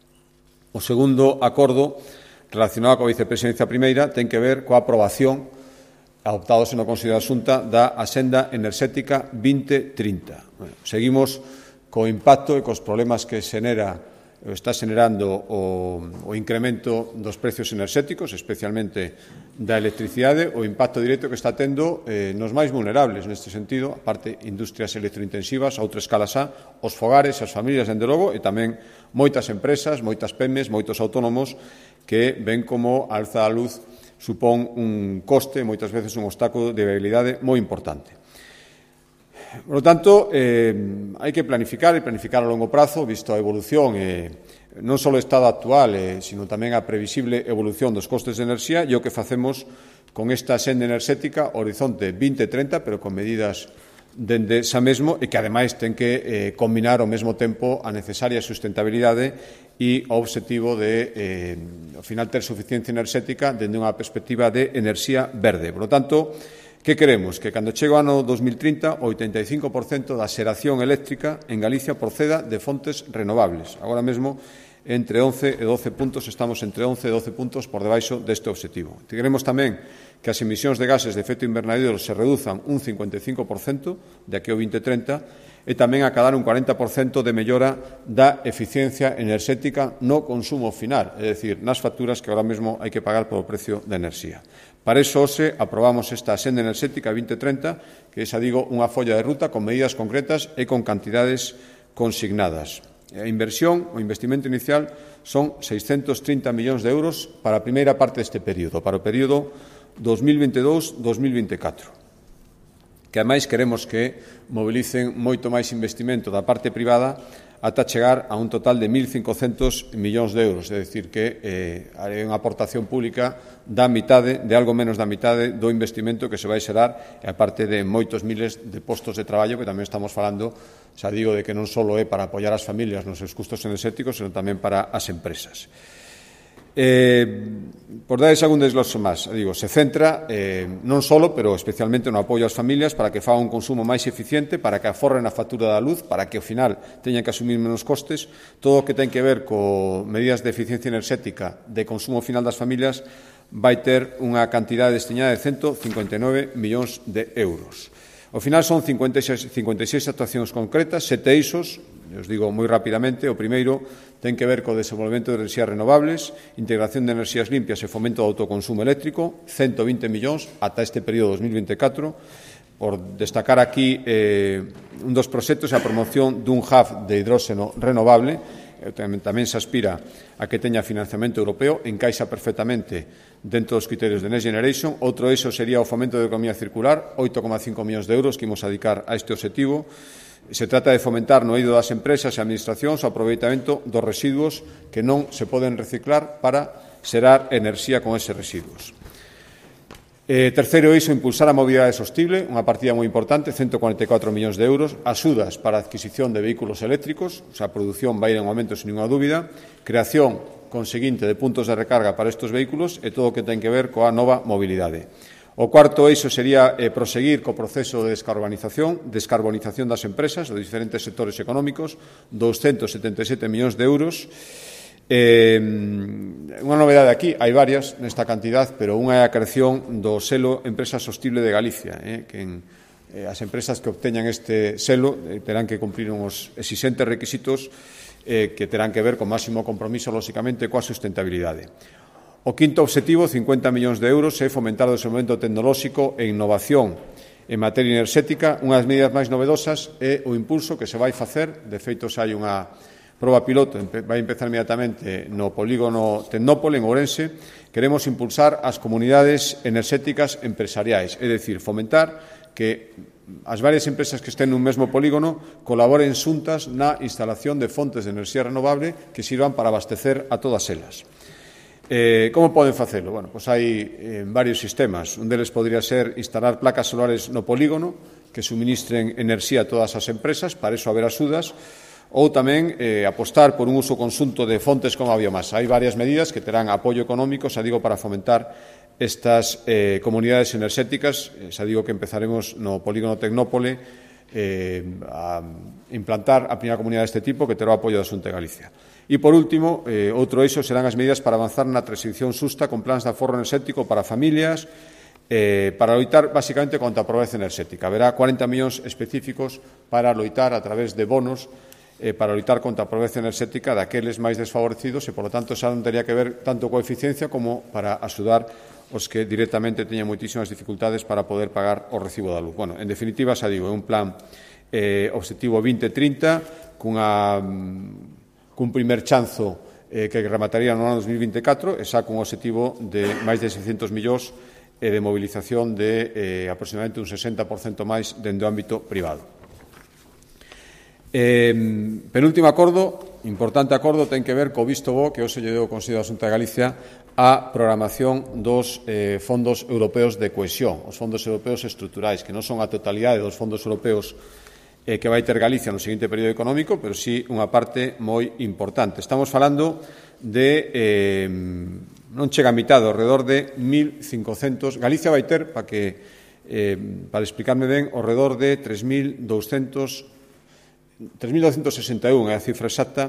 O segundo acordo relacionado coa vicepresidencia primeira ten que ver coa aprobación adoptados no Consello da Xunta da Axenda Enerxética vinte trinta. Bueno, seguimos co impacto e cos problemas que xenera, está xenerando o, o incremento dos precios enerxéticos, especialmente da electricidade, o impacto directo que está tendo eh, nos máis vulnerables neste sentido, aparte industrias electrointensivas, a outra escala xa, os fogares, as familias, dende logo, e tamén moitas empresas, moitas pemes, moitos autónomos que ven como a alza da luz supón un coste, moitas veces un obstáculo de viabilidade moi importante. Por lo tanto, eh, hai que planificar e planificar a longo prazo, visto a evolución eh, non só o estado actual, eh, sino tamén a previsible evolución dos costes de enerxía e o que facemos con esta senda enerxética horizonte vinte treinta, pero con medidas dende xa mesmo e que, ademais, ten que eh, combinar ao mesmo tempo a necesaria sustentabilidade e o obxectivo de, eh, ao final, ter suficiencia enerxética dende unha perspectiva de enerxía verde. Por lo tanto, que queremos? Que cando chegue o ano dos mil trinta o oitenta e cinco por cento da xeración eléctrica en Galicia proceda de fontes renovables. Agora mesmo entre once e doce puntos, estamos entre once e doce puntos por debaixo deste obxectivo. Queremos tamén que as emisións de gases de efecto invernadoiro se reduzan un cincuenta e cinco por cento de aquí ao vinte trinta e tamén acadar un cuarenta por cento de mellora da eficiencia enerxética no consumo final, é dicir, nas facturas que ahora mesmo hai que pagar polo precio da enerxía. Para iso, hoxe, aprobamos esta Axenda Enerxética vinte trinta, que é, xa digo, unha folla de ruta con medidas concretas e con cantidades consignadas. A inversión, o investimento inicial, son seiscentos trinta millóns de euros para a primeira parte deste período, para o período dos mil veintidós a dos mil veinticatro. Que, ademais, queremos que mobilicen moito máis investimento da parte privada ata chegar a un total de mil cincocentos millóns de euros, é dicir, que eh, hai unha aportación pública da mitade, de algo menos da mitade do investimento que se vai xerar, e aparte de moitos miles de postos de traballo que tamén estamos falando, xa digo, de que non só é para apoiar as familias nos seus custos enerxéticos, senón tamén para as empresas. Eh, por dar algún desglose máis, digo, se centra eh, non só, pero especialmente no apoio ás familias para que fagan un consumo máis eficiente, para que aforren a factura da luz, para que ao final teñan que asumir menos costes, todo o que ten que ver co medidas de eficiencia enerxética de consumo final das familias vai ter unha cantidade destiñada de ciento cincuenta e nove millóns de euros. Ao final son cincuenta e seis, cincuenta e seis actuacións concretas, sete eixos, os digo moi rapidamente. O primeiro ten que ver co desenvolvemento de enerxías renovables, integración de enerxías limpias e fomento do autoconsumo eléctrico, ciento vinte millóns ata este período dos mil veinticatro. Por destacar aquí eh, un dos proxectos é a promoción dun hub de hidróxeno renovable. Tamén, tamén se aspira a que teña financiamento europeo, encaixa perfectamente dentro dos criterios de Next Generation. Outro eixo sería o fomento da economía circular, oito coma cinco millóns de euros que imos a dedicar a este objetivo. Se trata de fomentar no eido das empresas e administracións o aproveitamento dos residuos que non se poden reciclar para xerar enerxía con eses residuos. Eh, terceiro eixo, impulsar a mobilidade sostible, unha partida moi importante, ciento cuarenta e catro millóns de euros, axudas para a adquisición de vehículos eléctricos, o sea, a produción vai ir en aumento sin ninguna dúbida, creación conseguinte de puntos de recarga para estes vehículos e todo o que ten que ver coa nova mobilidade. O cuarto eixo sería eh, proseguir co proceso de descarbonización, descarbonización das empresas, dos diferentes sectores económicos, doscientos setenta e sete millóns de euros. Eh, unha novedade aquí, hai varias nesta cantidad, pero unha é a creación do selo Empresa Sostible de Galicia, eh, que en, eh, as empresas que obteñan este selo eh, terán que cumplir uns exixentes requisitos eh, que terán que ver con máximo compromiso, lóxicamente, coa sustentabilidade. O quinto obxectivo, cincuenta millóns de euros, é fomentar o desenvolvemento tecnolóxico e innovación en materia enerxética. Unha das medidas máis novedosas é o impulso que se vai facer, de feito, xa hai unha proba piloto, vai empezar inmediatamente no polígono Tecnópole, en Ourense. Queremos impulsar as comunidades enerxéticas empresariais, é dicir, fomentar que as varias empresas que estén nun mesmo polígono colaboren xuntas na instalación de fontes de enerxía renovable que sirvan para abastecer a todas elas. Eh, como poden facelo? Bueno, pois hai eh, varios sistemas. Un deles podría ser instalar placas solares no polígono que suministren enerxía a todas as empresas, para iso haber axudas, ou tamén eh, apostar por un uso conxunto de fontes como a biomasa. Hai varias medidas que terán apoio económico, xa digo, para fomentar estas eh, comunidades enerxéticas. Eh, xa digo que empezaremos no polígono Tecnópole eh, a implantar a primeira comunidade deste tipo que terá o apoio da Xunta de Galicia. E, por último, eh, outro eixo serán as medidas para avanzar na transición xusta con plans de aforro enerxético para familias, eh, para loitar, basicamente, contra a pobreza enerxética. Haberá cuarenta millóns específicos para loitar a través de bonos eh, para loitar contra a pobreza enerxética daqueles máis desfavorecidos e, por lo tanto, xa non teria que ver tanto coa eficiencia como para axudar os que directamente teñen moitísimas dificultades para poder pagar o recibo da luz. Bueno, en definitiva, xa digo, é un plan eh, obxectivo vinte trinta cunha cun primer chanzo eh, que remataría no ano dos mil veinticatro e xa cun obxectivo de máis de seiscentos millóns e de movilización de eh, aproximadamente un sesenta por cento máis dende o ámbito privado. Eh, penúltimo acordo, importante acordo, ten que ver co visto bo que hoxe lle deu o Consello da Xunta de Galicia a programación dos eh, fondos europeos de cohesión, os fondos europeos estruturais, que non son a totalidade dos fondos europeos eh, que vai ter Galicia no seguinte período económico, pero sí unha parte moi importante. Estamos falando de, eh, non chega a mitad, ao redor de mil cincocentos. Galicia vai ter, para que eh, para explicarme ben, ao redor de tres mil douscentos sesenta e un, é a cifra exacta,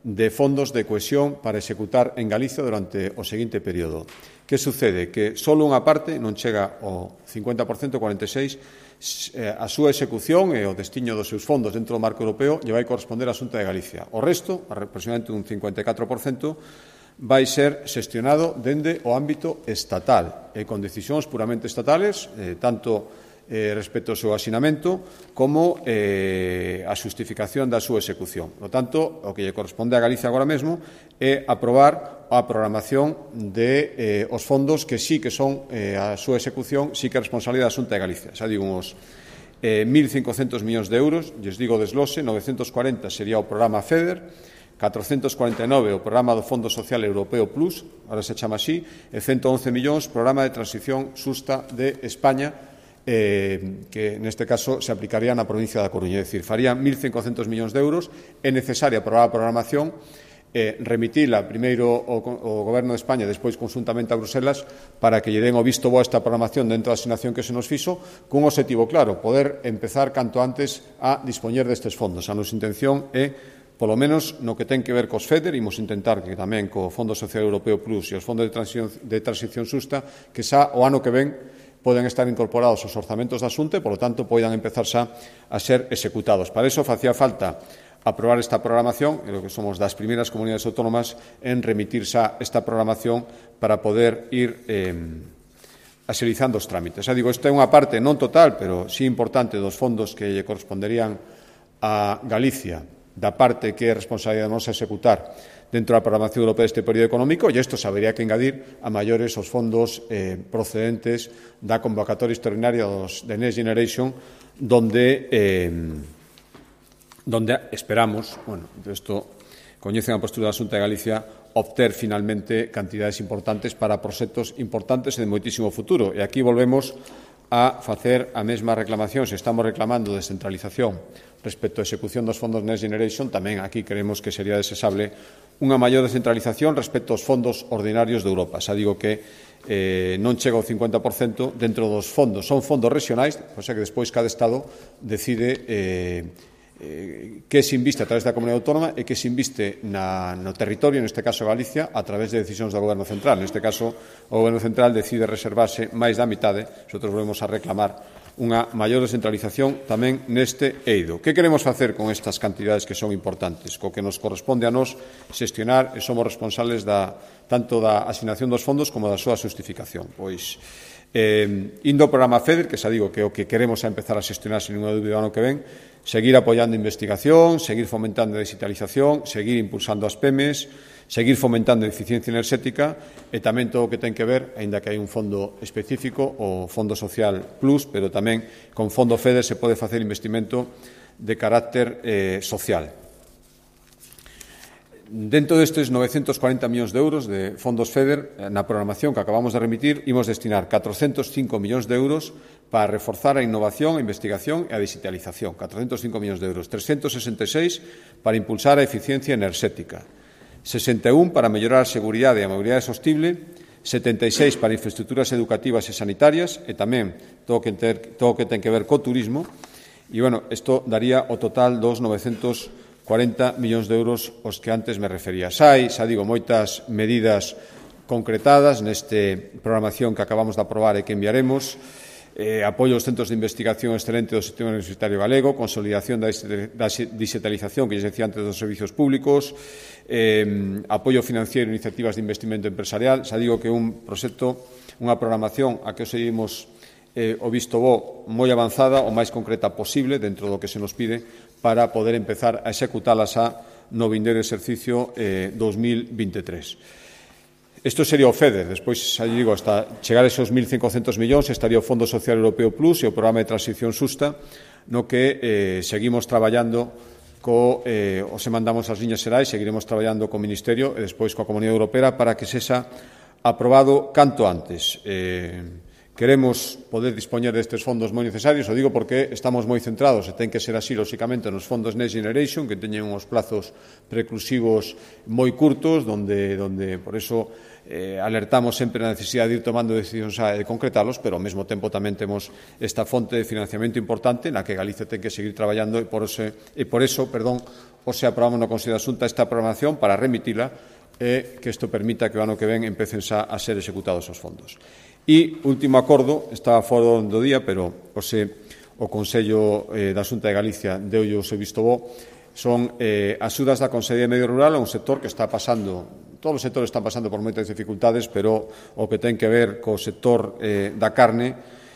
de fondos de cohesión para executar en Galicia durante o seguinte período. Que sucede? Que só unha parte non chega ao cincuenta por cento, cuarenta e seis por cento, a súa execución e o destiño dos seus fondos dentro do marco europeo lle vai corresponder á Xunta de Galicia. O resto, aproximadamente un cincuenta e catro por cento, vai ser xestionado dende o ámbito estatal e con decisións puramente estatales, eh, tanto eh, respecto ao seu asinamento como eh, a xustificación da súa execución. Por tanto, o que lle corresponde a Galicia agora mesmo é aprobar a programación de eh, os fondos que sí que son eh, a súa execución, sí que é responsabilidade da Xunta de Galicia. Xa digo, uns eh, mil cincocentos millóns de euros, lles digo deslose, novecentos cuarenta sería o programa FEDER, catrocentos cuarenta e nove o programa do Fondo Social Europeo Plus, ahora se chama así, e ciento once millóns programa de transición xusta de España, eh, que neste caso se aplicaría na provincia da Coruña. É dicir, farían mil cincocentos millóns de euros, é necesaria aprobar a programación, eh, remitila primeiro o, o Goberno de España, despois conjuntamente a Bruselas, para que lle den o visto bo a esta programación dentro da asignación que se nos fixo, cun objetivo claro, poder empezar canto antes a dispoñer destes fondos. A nosa intención é, polo menos no que ten que ver cos FEDER, imos intentar que tamén co Fondo Social Europeo Plus e os fondos de transición, de transición xusta, que xa o ano que ven poden estar incorporados aos orzamentos da Xunta e, polo tanto, poidan empezar xa a ser executados. Para iso facía falta aprobar esta programación, e lo que somos das primeiras comunidades autónomas en remitir xa esta programación para poder ir eh, axilizando os trámites. Xa digo, esta é unha parte non total, pero sí importante dos fondos que lle corresponderían a Galicia, da parte que é responsabilidade de nos executar dentro da programación europea deste período económico, e isto se habería que engadir a maiores os fondos eh, procedentes da convocatoria extraordinaria dos, de Next Generation, donde, eh, donde esperamos, bueno, isto coñecen a postura da Xunta de Galicia, obter finalmente cantidades importantes para proxectos importantes e de moitísimo futuro. E aquí volvemos a facer a mesma reclamación. Se estamos reclamando descentralización respecto á execución dos fondos Next Generation, tamén aquí creemos que sería desexable unha maior descentralización respecto aos fondos ordinarios de Europa. Xa digo que eh, non chega ao cincuenta por cento dentro dos fondos. Son fondos regionais, o sea que despois cada Estado decide eh, eh, que se inviste a través da Comunidade Autónoma e que se inviste na, no territorio, neste caso Galicia, a través de decisións do Goberno Central. Neste caso, o Goberno Central decide reservarse máis da mitade. Nosotros volvemos a reclamar unha maior descentralización tamén neste eido. Que queremos facer con estas cantidades que son importantes? Co que nos corresponde a nós xestionar e somos responsables da, tanto da asignación dos fondos como da súa xustificación. Pois, eh, indo ao programa FEDER, que xa digo que o que queremos é empezar a xestionar sin ninguna dúbida ano que ven, seguir apoiando a investigación, seguir fomentando a digitalización, seguir impulsando as P E M Es, seguir fomentando a eficiencia enerxética e tamén todo o que ten que ver, aínda que hai un fondo específico, o Fondo Social Plus, pero tamén con Fondo FEDER se pode facer investimento de carácter eh, social. Dentro destes novecentos cuarenta millóns de euros de fondos FEDER, na programación que acabamos de remitir, imos destinar catrocentos cinco millóns de euros para reforzar a innovación, a investigación e a digitalización. catrocentos cinco millóns de euros. trescentos sesenta e seis para impulsar a eficiencia enerxética. sesenta e un para mellorar a seguridade e a mobilidade sostible, setenta e seis para infraestructuras educativas e sanitarias e tamén todo o que, ter, todo o que ten que ver co turismo. E, bueno, isto daría o total dos novecentos cuarenta millóns de euros os que antes me refería. Xa hai, xa digo, moitas medidas concretadas neste programación que acabamos de aprobar e que enviaremos. Eh, apoio aos centros de investigación excelente do sistema universitario galego, consolidación da digitalización que lles decía antes dos servicios públicos, eh, apoio financiero e iniciativas de investimento empresarial. Xa digo que un proxecto, unha programación a que seguimos eh, o visto bo moi avanzada, o máis concreta posible dentro do que se nos pide para poder empezar a executala xa no vindeiro exercicio eh, dos mil veintitrés. Isto sería o FEDER. Despois, xa digo, hasta chegar a esos mil cincocentos millóns estaría o Fondo Social Europeo Plus e o Programa de Transición Xusta, no que eh, seguimos traballando co, eh, o se mandamos as liñas xerais, seguiremos traballando co Ministerio e despois coa Comunidade Europea para que sexa aprobado canto antes. Eh, Queremos poder dispoñer destes fondos moi necesarios, o digo porque estamos moi centrados, e ten que ser así, lóxicamente, nos fondos Next Generation, que teñen uns plazos preclusivos moi curtos, donde, donde por eso, eh, alertamos sempre a necesidade de ir tomando decisións e de concretalos, pero ao mesmo tempo tamén temos esta fonte de financiamento importante na que Galicia ten que seguir traballando e por eso, e por eso perdón, ou se aprobamos no Consello da Xunta esta programación para remitila e que isto permita que o ano que ven empecen xa a ser executados os fondos. E, último acordo, estaba fora do día, pero ose, o Consello eh, da Xunta de Galicia deulle o seu visto bo, son eh, axudas da Consellería de Medio Rural a un sector que está pasando, todos os sectores están pasando por moitas dificultades, pero o que ten que ver co sector eh, da carne,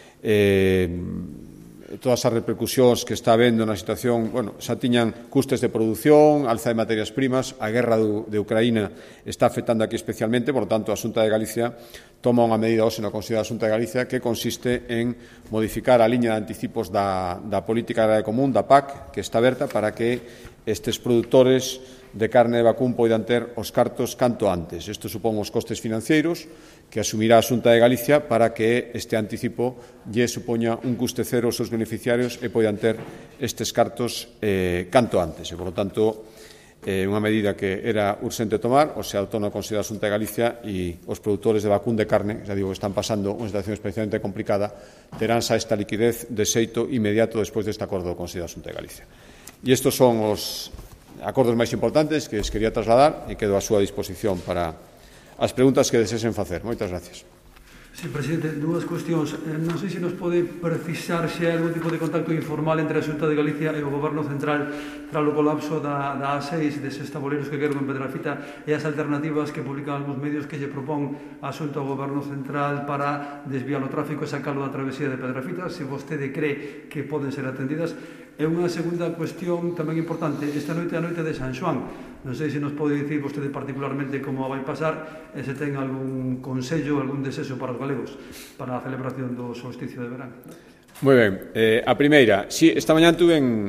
eh, todas as repercusións que está habendo na situación, bueno, xa tiñan custes de produción, alza de materias primas, a guerra do, de Ucraína está afectando aquí especialmente, por lo tanto, a Xunta de Galicia toma unha medida hoxe no Consello da Xunta de Galicia que consiste en modificar a liña de anticipos da, da Política Agraria Común, da P A C, que está aberta para que estes produtores de carne de vacún poidan ter os cartos canto antes. Isto supón os costes financeiros que asumirá a Xunta de Galicia para que este anticipo lle supoña un custe cero aos seus beneficiarios e poidan ter estes cartos eh, canto antes. E, por lo tanto, é eh, unha medida que era urxente tomar, o se adoptou no Consello da Xunta de Galicia e os produtores de vacún de carne, xa digo que están pasando unha situación especialmente complicada, terán xa esta liquidez de xeito inmediato despois deste acordo do Consello da Xunta de Galicia. E estes son os acordos máis importantes que os quería trasladar e quedo a súa disposición para as preguntas que desesen facer. Moitas gracias. Sí, presidente, dúas cuestións. Eh, non sei se nos pode precisar se hai algún tipo de contacto informal entre a Xunta de Galicia e o Goberno Central tras o colapso da, da A seis deses tabuleiros que queron en Pedrafita e as alternativas que publican algúns medios que lle propón a Xunta ao Goberno Central para desviar o tráfico e sacarlo da travesía de Pedrafita, se vostede cree que poden ser atendidas. E unha segunda cuestión tamén importante, esta noite é a noite de San Xoán. Non sei se nos pode dicir vostede particularmente como vai pasar e se ten algún consello, algún desexo para os galegos para a celebración do solsticio de verán. Moi ben. Eh, a primeira, si, esta mañá tuve en...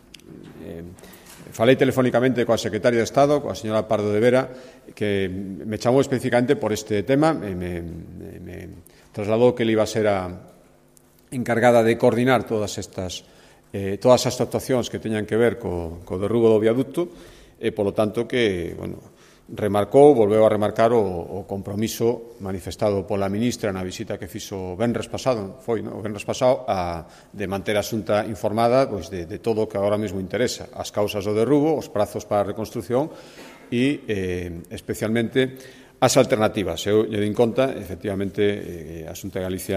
Eh, falei telefónicamente coa secretaria de Estado, coa señora Pardo de Vera, que me chamou especificamente por este tema, me, me, me trasladou que ele iba a ser a encargada de coordinar todas estas eh, todas as actuacións que teñan que ver co, co derrubo do viaducto e, polo tanto, que, bueno, remarcou, volveu a remarcar o, o compromiso manifestado pola ministra na visita que fixo o venres pasado, foi, no? o venres pasado, a, de manter a Xunta informada pois, de, de todo o que agora mesmo interesa, as causas do derrubo, os prazos para a reconstrución e, eh, especialmente, as alternativas. Eu lle din conta, efectivamente, eh, a Xunta de Galicia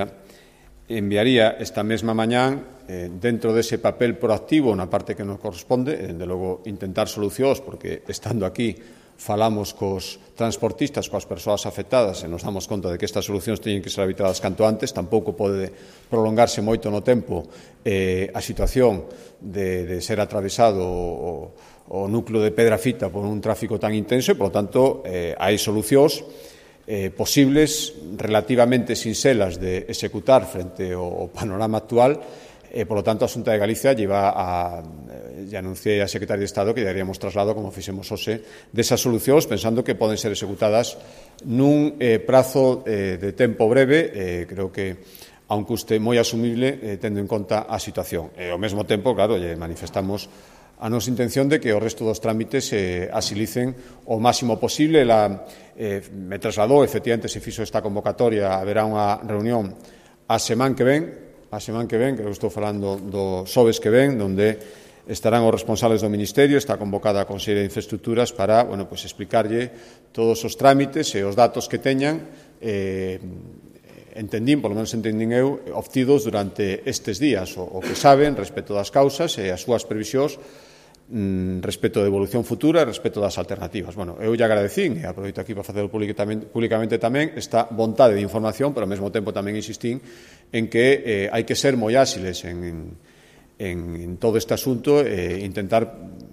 enviaría esta mesma mañán, eh, dentro dese papel proactivo na parte que nos corresponde, e, dende logo, intentar solucións, porque estando aquí falamos cos transportistas, coas persoas afectadas, e nos damos conta de que estas solucións teñen que ser habitadas canto antes, tampouco pode prolongarse moito no tempo eh, a situación de, de ser atravesado o, o núcleo de Pedrafita por un tráfico tan intenso, e, por lo tanto, eh, hai solucións Eh, posibles, relativamente sinxelas de executar frente ao, ao panorama actual, e, por lo tanto, a Xunta de Galicia lleva a, eh, anunciei a Secretaria de Estado que daríamos traslado, como fixemos hoxe, desas solucións, pensando que poden ser executadas nun eh, prazo eh, de tempo breve, eh, creo que a un custe moi asumible, eh, tendo en conta a situación. E, ao mesmo tempo, claro, lle manifestamos a nosa intención de que o resto dos trámites se asilicen o máximo posible. La, eh, me trasladou, efectivamente, se fixo esta convocatoria, haberá unha reunión a semana que ven, a semana que ven, que eu estou falando do xoves que ven, onde estarán os responsables do Ministerio, está convocada a Consellería de Infraestructuras para, bueno, pues explicarlle todos os trámites e os datos que teñan, eh, entendín, polo menos entendín eu, obtidos durante estes días, o, o que saben respecto das causas e as súas previsións respecto de evolución futura e respecto das alternativas. Bueno, eu lle agradecín, e aproveito aquí para facelo públicamente tamén, esta vontade de información, pero ao mesmo tempo tamén insistín en que eh, hai que ser moi áxiles en, en, en todo este asunto e intentar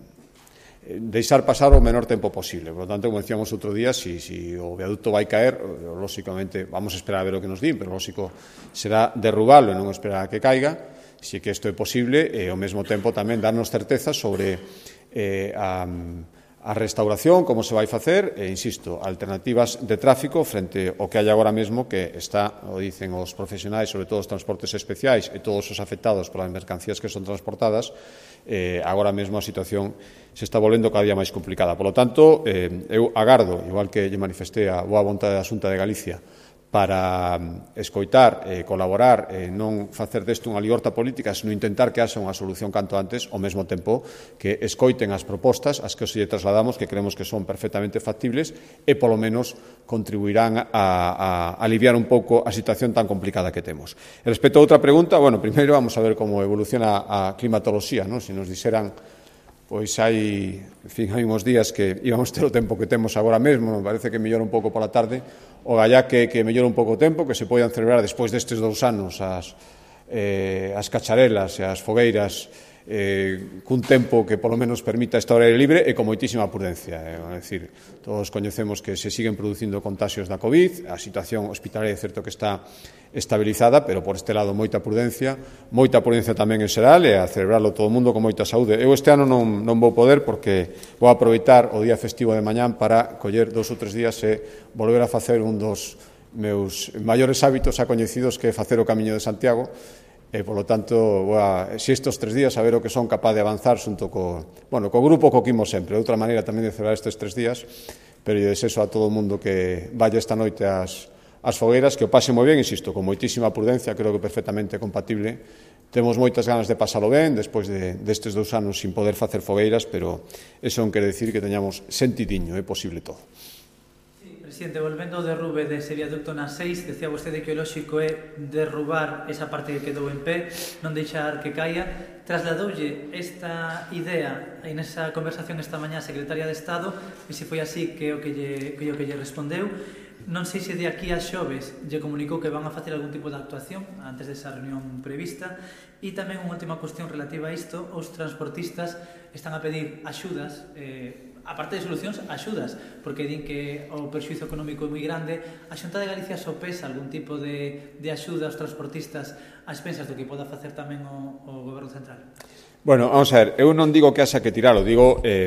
deixar pasar o menor tempo posible. Por lo tanto, como decíamos outro día, si, si o viaducto vai caer, lóxicamente, vamos a esperar a ver o que nos din, pero lóxico será derrubalo e non esperar a que caiga. Si que isto é posible, e ao mesmo tempo tamén darnos certeza sobre eh, a, a restauración, como se vai facer, e, insisto, alternativas de tráfico frente ao que hai agora mesmo, que está, o dicen os profesionais, sobre todo os transportes especiais e todos os afectados polas mercancías que son transportadas, eh, agora mesmo a situación se está volvendo cada día máis complicada. Por lo tanto, eh, eu agardo, igual que lle manifestei a boa vontade da Xunta de Galicia, para escoitar, eh, colaborar, eh, non facer desto unha liorta política, sino intentar que haxa unha solución canto antes, ao mesmo tempo que escoiten as propostas, as que os lle trasladamos, que creemos que son perfectamente factibles e, polo menos, contribuirán a, a aliviar un pouco a situación tan complicada que temos. E respecto a outra pregunta, bueno, primeiro vamos a ver como evoluciona a climatoloxía, non? Se nos dixeran pois hai, en fin, hai uns días que íbamos ter o tempo que temos agora mesmo, me parece que mellora un pouco pola tarde, o gallá que, que mellora un pouco o tempo, que se poidan celebrar despois destes dous anos as, eh, as cacharelas e as fogueiras eh, cun tempo que polo menos permita esta hora libre e con moitísima prudencia. É dicir, todos coñecemos que se siguen producindo contaxios da COVID, a situación hospitalaria é certo que está estabilizada, pero por este lado moita prudencia, moita prudencia tamén en xeral e a celebrarlo todo o mundo con moita saúde. Eu este ano non, non vou poder porque vou aproveitar o día festivo de mañán para coller dous ou tres días e volver a facer un dos meus maiores hábitos xa coñecidos, que é facer o Camiño de Santiago. E, polo tanto, vou a, se estes tres días a ver o que son capaz de avanzar xunto co, bueno, co grupo co que imos sempre. De outra maneira tamén de celebrar estes tres días, pero lle desexo a todo o mundo que vaya esta noite ás, ás fogueiras, que o pase moi ben, insisto, con moitísima prudencia, creo que perfectamente compatible. Temos moitas ganas de pasalo ben, despois de, destes dous anos sin poder facer fogueiras, pero eso non quere decir que teñamos sentidiño, é posible todo. Presidente, volvendo de Rube dese viaducto na seis, decía vostede que o lóxico é derrubar esa parte que quedou en pé, non deixar que caia. Trasladoulle esta idea en esa conversación esta mañá a Secretaria de Estado, e se foi así que o que lle, que o que lle respondeu. Non sei se de aquí a xoves lle comunicou que van a facer algún tipo de actuación antes desa reunión prevista. E tamén unha última cuestión relativa a isto: os transportistas están a pedir axudas, eh, aparte de solucións, axudas, porque din que o perxuízo económico é moi grande. A Xunta de Galicia sopesa algún tipo de, de axuda aos transportistas ás pensas do que poda facer tamén o, o Goberno Central? Bueno, vamos a ver, eu non digo que haxa que tiralo, digo eh,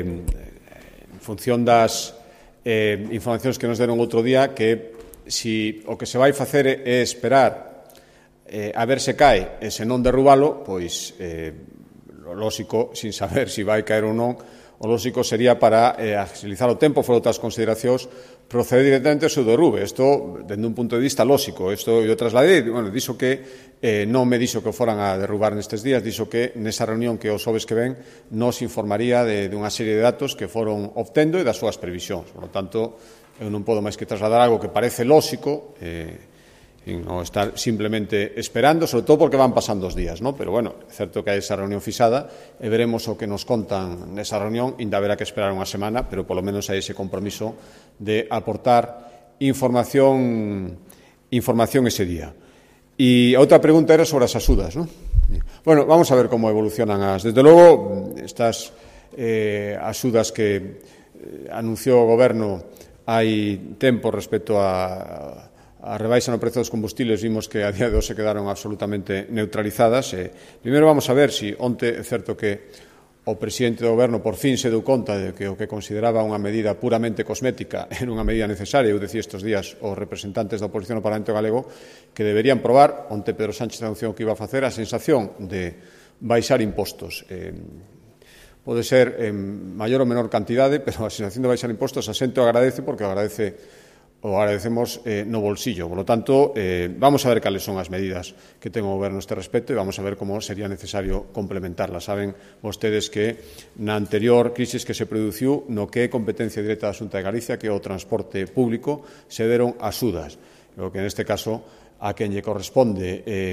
en función das eh, informacións que nos deron outro día, que si o que se vai facer é esperar eh, a ver se cae e se non derrubalo, pois eh, lo lóxico, sin saber se si vai caer ou non, o lóxico sería para eh, agilizar o tempo, for outras consideracións, proceder directamente ao seu derrube. Isto, dende un punto de vista lóxico, isto eu trasladei, bueno, dixo que eh, non me dixo que o foran a derrubar nestes días, dixo que nesa reunión que os xoves que ven nos informaría de, de unha serie de datos que foron obtendo e das súas previsións. Por lo tanto, eu non podo máis que trasladar algo que parece lóxico, eh, e non estar simplemente esperando, sobre todo porque van pasando os días, ¿no? Pero, bueno, é certo que hai esa reunión fixada e veremos o que nos contan nesa reunión, ainda haberá que esperar unha semana, pero polo menos hai ese compromiso de aportar información información ese día. E a outra pregunta era sobre as axudas, ¿no? Bueno, vamos a ver como evolucionan as... Desde logo, estas eh, axudas que eh, anunciou o Goberno hai tempo respecto a... a rebaixa no prezo dos combustibles, vimos que a día de hoxe quedaron absolutamente neutralizadas. E, primeiro vamos a ver se si onte é certo que o presidente do Goberno por fin se deu conta de que o que consideraba unha medida puramente cosmética era unha medida necesaria. Eu decía estes días aos representantes da oposición no Parlamento galego que deberían probar, onte Pedro Sánchez anunciou que iba a facer, a sensación de baixar impostos. Eh, pode ser en maior ou menor cantidade, pero a sensación de baixar impostos a xente o agradece, porque o agradece o agradecemos eh, no bolsillo. Por lo tanto, eh, vamos a ver cales son as medidas que ten o Goberno neste respecto e vamos a ver como sería necesario complementarlas. Saben vostedes que na anterior crisis que se produciu no que é competencia directa da Xunta de Galicia, que é o transporte público, se deron axudas. Creo que neste caso a quen lle corresponde eh,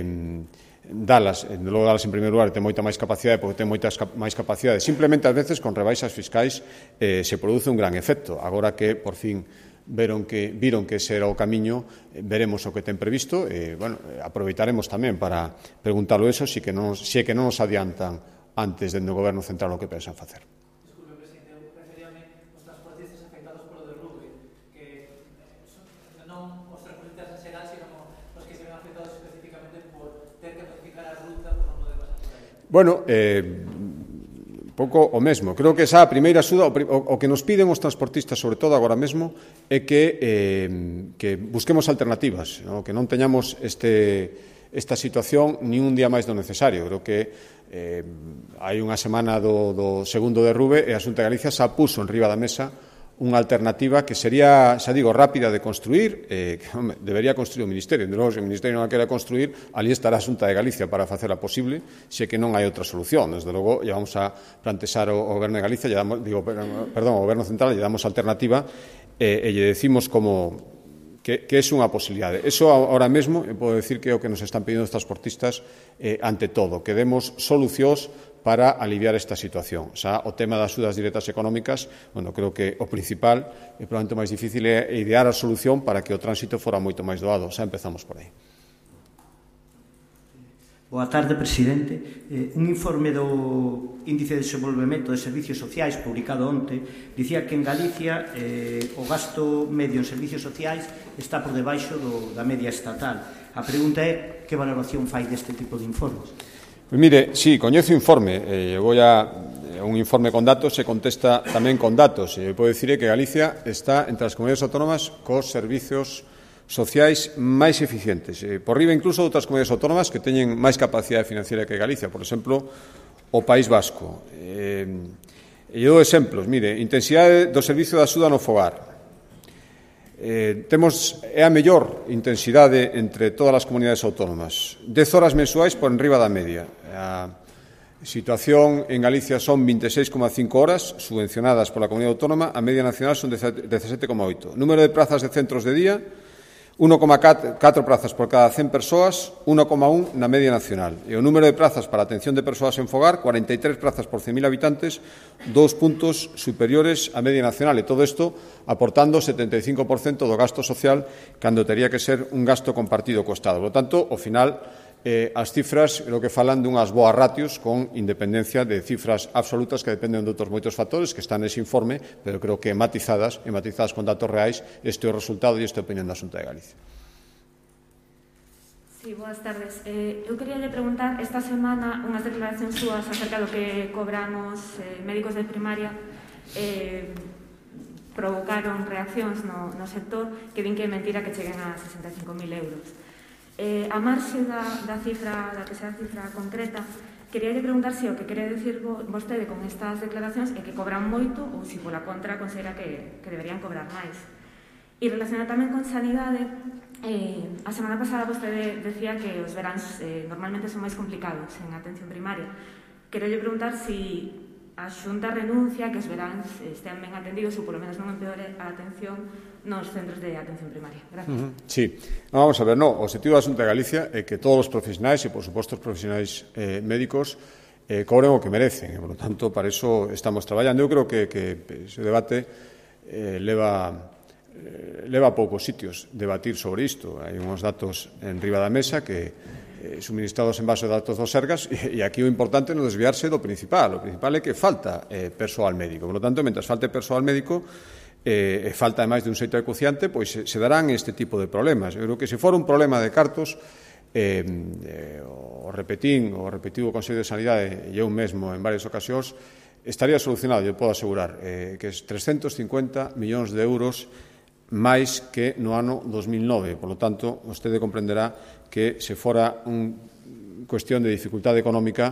dalas, en logo dalas en primeiro lugar, ten moita máis capacidade porque ten moitas máis capacidade. Simplemente ás veces con rebaixas fiscais eh, se produce un gran efecto. Agora que por fin Veron que, viron que ese era o camiño, eh, veremos o que ten previsto e, bueno, aproveitaremos tamén para preguntarlo eso, si, que non, si é que non nos adiantan antes dentro do Goberno Central o que pensan facer. Disculpe, presidente, eu referíame aos transportistas afectados polo derrube, que non os transportistas en xeral, sino os que se ven afectados especificamente por ter que modificar a ruta por non poder pasar por aí. Bueno, eh, pouco o mesmo. Creo que esa a primeira axuda, o, o que nos piden os transportistas, sobre todo agora mesmo, é que, eh, que busquemos alternativas, ¿no? Que non teñamos este, esta situación ni un día máis do necesario. Creo que eh, hai unha semana do, do segundo derrube e a Xunta de Galicia xa puso en riba da mesa unha alternativa que sería, xa digo, rápida de construir, eh, que home, debería construir o Ministerio. De logo, se o Ministerio non a quere construir, ali estará a Xunta de Galicia para facela posible, se que non hai outra solución. Desde logo, lle vamos a plantexar ao Goberno de Galicia, lle damos, digo, perdón, ao Goberno Central, lle damos alternativa eh, e lle decimos como que, que é unha posibilidade. Eso ahora mesmo, eu podo decir que é o que nos están pedindo os transportistas eh, ante todo, que demos solucións para aliviar esta situación. Xa o tema das axudas directas económicas, bueno, creo que o principal e probablemente o máis difícil é idear a solución para que o tránsito fora moito máis doado. Xa empezamos por aí. Boa tarde, presidente. Eh, un informe do Índice de Desenvolvemento de Servicios Sociais publicado onte dicía que en Galicia eh, o gasto medio en servicios sociais está por debaixo do, da media estatal. A pregunta é que valoración fai deste tipo de informes? Pois mire, sí, coñezo o informe, eh, vou a eh, un informe con datos se contesta tamén con datos. E podo dicir que Galicia está entre as comunidades autónomas cos servicios sociais máis eficientes, eh, por riba incluso de outras comunidades autónomas que teñen máis capacidade financiera que Galicia, por exemplo, o País Vasco. Eh, e dou exemplos, mire, intensidade do servicio de axuda no fogar. Eh, temos é a mellor intensidade entre todas as comunidades autónomas. dez horas mensuais por enriba da media. A situación en Galicia son vinte e seis coma cinco horas subvencionadas pola comunidade autónoma, a media nacional son dezasete coma oito. Número de prazas de centros de día, uno coma catro prazas por cada cen persoas, uno coma un na media nacional. E o número de prazas para a atención de persoas en fogar, cuarenta e tres prazas por cen mil habitantes, dous puntos superiores á media nacional. E todo isto aportando setenta e cinco por cento do gasto social cando tería que ser un gasto compartido co Estado. Por lo tanto, ao final, eh, as cifras creo que falan dunhas boas ratios con independencia de cifras absolutas que dependen de outros moitos factores que están nese informe, pero creo que matizadas e matizadas con datos reais, este é o resultado e esta é a opinión da Xunta de Galicia. Sí, boas tardes. Eh, eu queria lle preguntar, esta semana, unhas declaracións súas acerca do que cobramos eh, médicos de primaria eh, provocaron reaccións no, no sector que din que é mentira que cheguen a sesenta e cinco mil euros. Eh, a marxe da, da cifra, da que sea a cifra concreta, quería lle preguntar se o que quere decir vostede con estas declaracións é que cobran moito ou se pola contra considera que, que deberían cobrar máis. E relacionado tamén con sanidade, eh, a semana pasada vostede decía que os veráns eh, normalmente son máis complicados en atención primaria. Quero lle preguntar se a Xunta renuncia que os veráns estean ben atendidos ou polo menos non empeore a atención nos centros de atención primaria. Gracias. Uh-huh. Sí, no, vamos a ver, no, o objetivo da Xunta de Galicia é que todos os profesionais e, por suposto, os profesionais eh, médicos eh, cobren o que merecen, e, por lo tanto, para eso estamos traballando. Eu creo que, que ese debate eh, leva, eh, leva a poucos sitios debatir sobre isto. Hai uns datos en riba da mesa que suministrados en base a datos dos Sergas e aquí o importante non desviarse do principal. O principal é que falta eh, persoal médico. Por lo tanto, mentre falte persoal médico e eh, falta máis de un xeito acuciante, pois se, se darán este tipo de problemas. Eu creo que se for un problema de cartos, eh, eh, o repetín, o repetido o Consello de Sanidade e eu mesmo en varias ocasións, estaría solucionado, eu podo asegurar, eh, que es trescentos cincuenta millóns de euros máis que no ano dos mil nove. Por lo tanto, vostede comprenderá que se fora unha cuestión de dificultade económica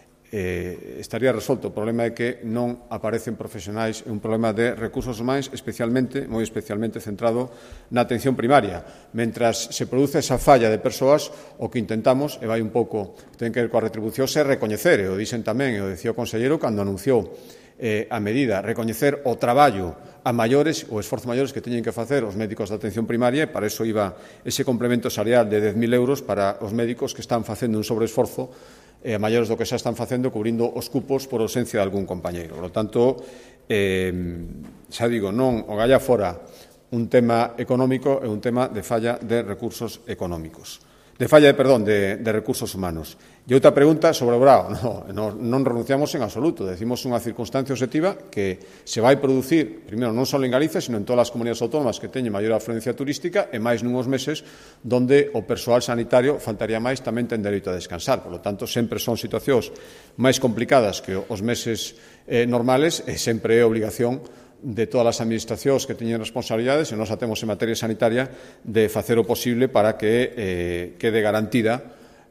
eh, estaría resolto. O problema é que non aparecen profesionais, é un problema de recursos humanos especialmente, moi especialmente centrado na atención primaria. Mentras se produce esa falla de persoas, o que intentamos, e vai un pouco, ten que ver coa retribución, é recoñecer, e o dixen tamén, e o dicía o conselleiro cando anunciou eh, a medida, recoñecer o traballo a maiores, o esforzo maiores que teñen que facer os médicos de atención primaria, e para eso iba ese complemento salarial de dez mil euros para os médicos que están facendo un sobreesforzo eh, a maiores do que xa están facendo, cubrindo os cupos por ausencia de algún compañeiro. Por lo tanto, eh, xa digo, non o galla fora un tema económico, é un tema de falla de recursos económicos. De falla, de, perdón, de, de recursos humanos. E outra pregunta sobre o Brao. No, no, non renunciamos en absoluto. Decimos unha circunstancia objetiva que se vai producir, primeiro, non só en Galicia, sino en todas as comunidades autónomas que teñen maior afluencia turística e máis nunhos meses donde o persoal sanitario faltaría máis tamén ten dereito a descansar. Por lo tanto, sempre son situacións máis complicadas que os meses eh, normales e sempre é obligación de todas as administracións que teñen responsabilidades, e nós a temos en materia sanitaria, de facer o posible para que eh, quede garantida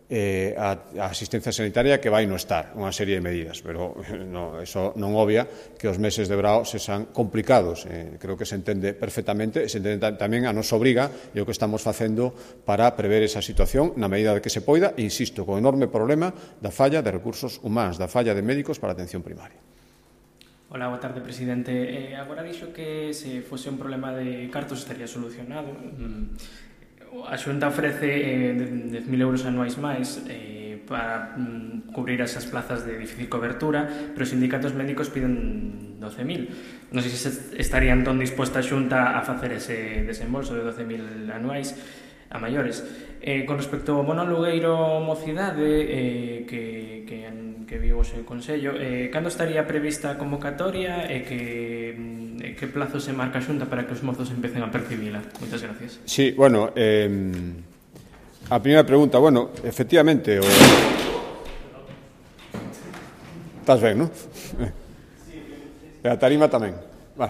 eh, a, a asistencia sanitaria que vai no estar, unha serie de medidas, pero no, eso non obvia que os meses de verao se san complicados. Eh, creo que se entende perfectamente, se entende tamén a nos obriga e o que estamos facendo para prever esa situación na medida de que se poida, e insisto, con o enorme problema da falla de recursos humanos, da falla de médicos para a atención primaria. Hola, boa tarde, presidente. Eh, agora dixo que se fose un problema de cartos estaría solucionado. Mm. A Xunta ofrece eh, dez mil euros anuais máis eh, para mm, cubrir esas plazas de difícil cobertura, pero os sindicatos médicos piden doce mil. Non sei se estaría entón disposta a Xunta a facer ese desembolso de doce mil anuais a maiores. Eh, con respecto ao bono alugueiro mocidade eh, que, que, que viu o seu Consello, eh, cando estaría prevista a convocatoria e que, eh, que plazo se marca a Xunta para que os mozos empecen a percibila? Moitas gracias. Sí, bueno, eh, a primeira pregunta, bueno, efectivamente o... Estás ben, non? E a tarima tamén. Vale.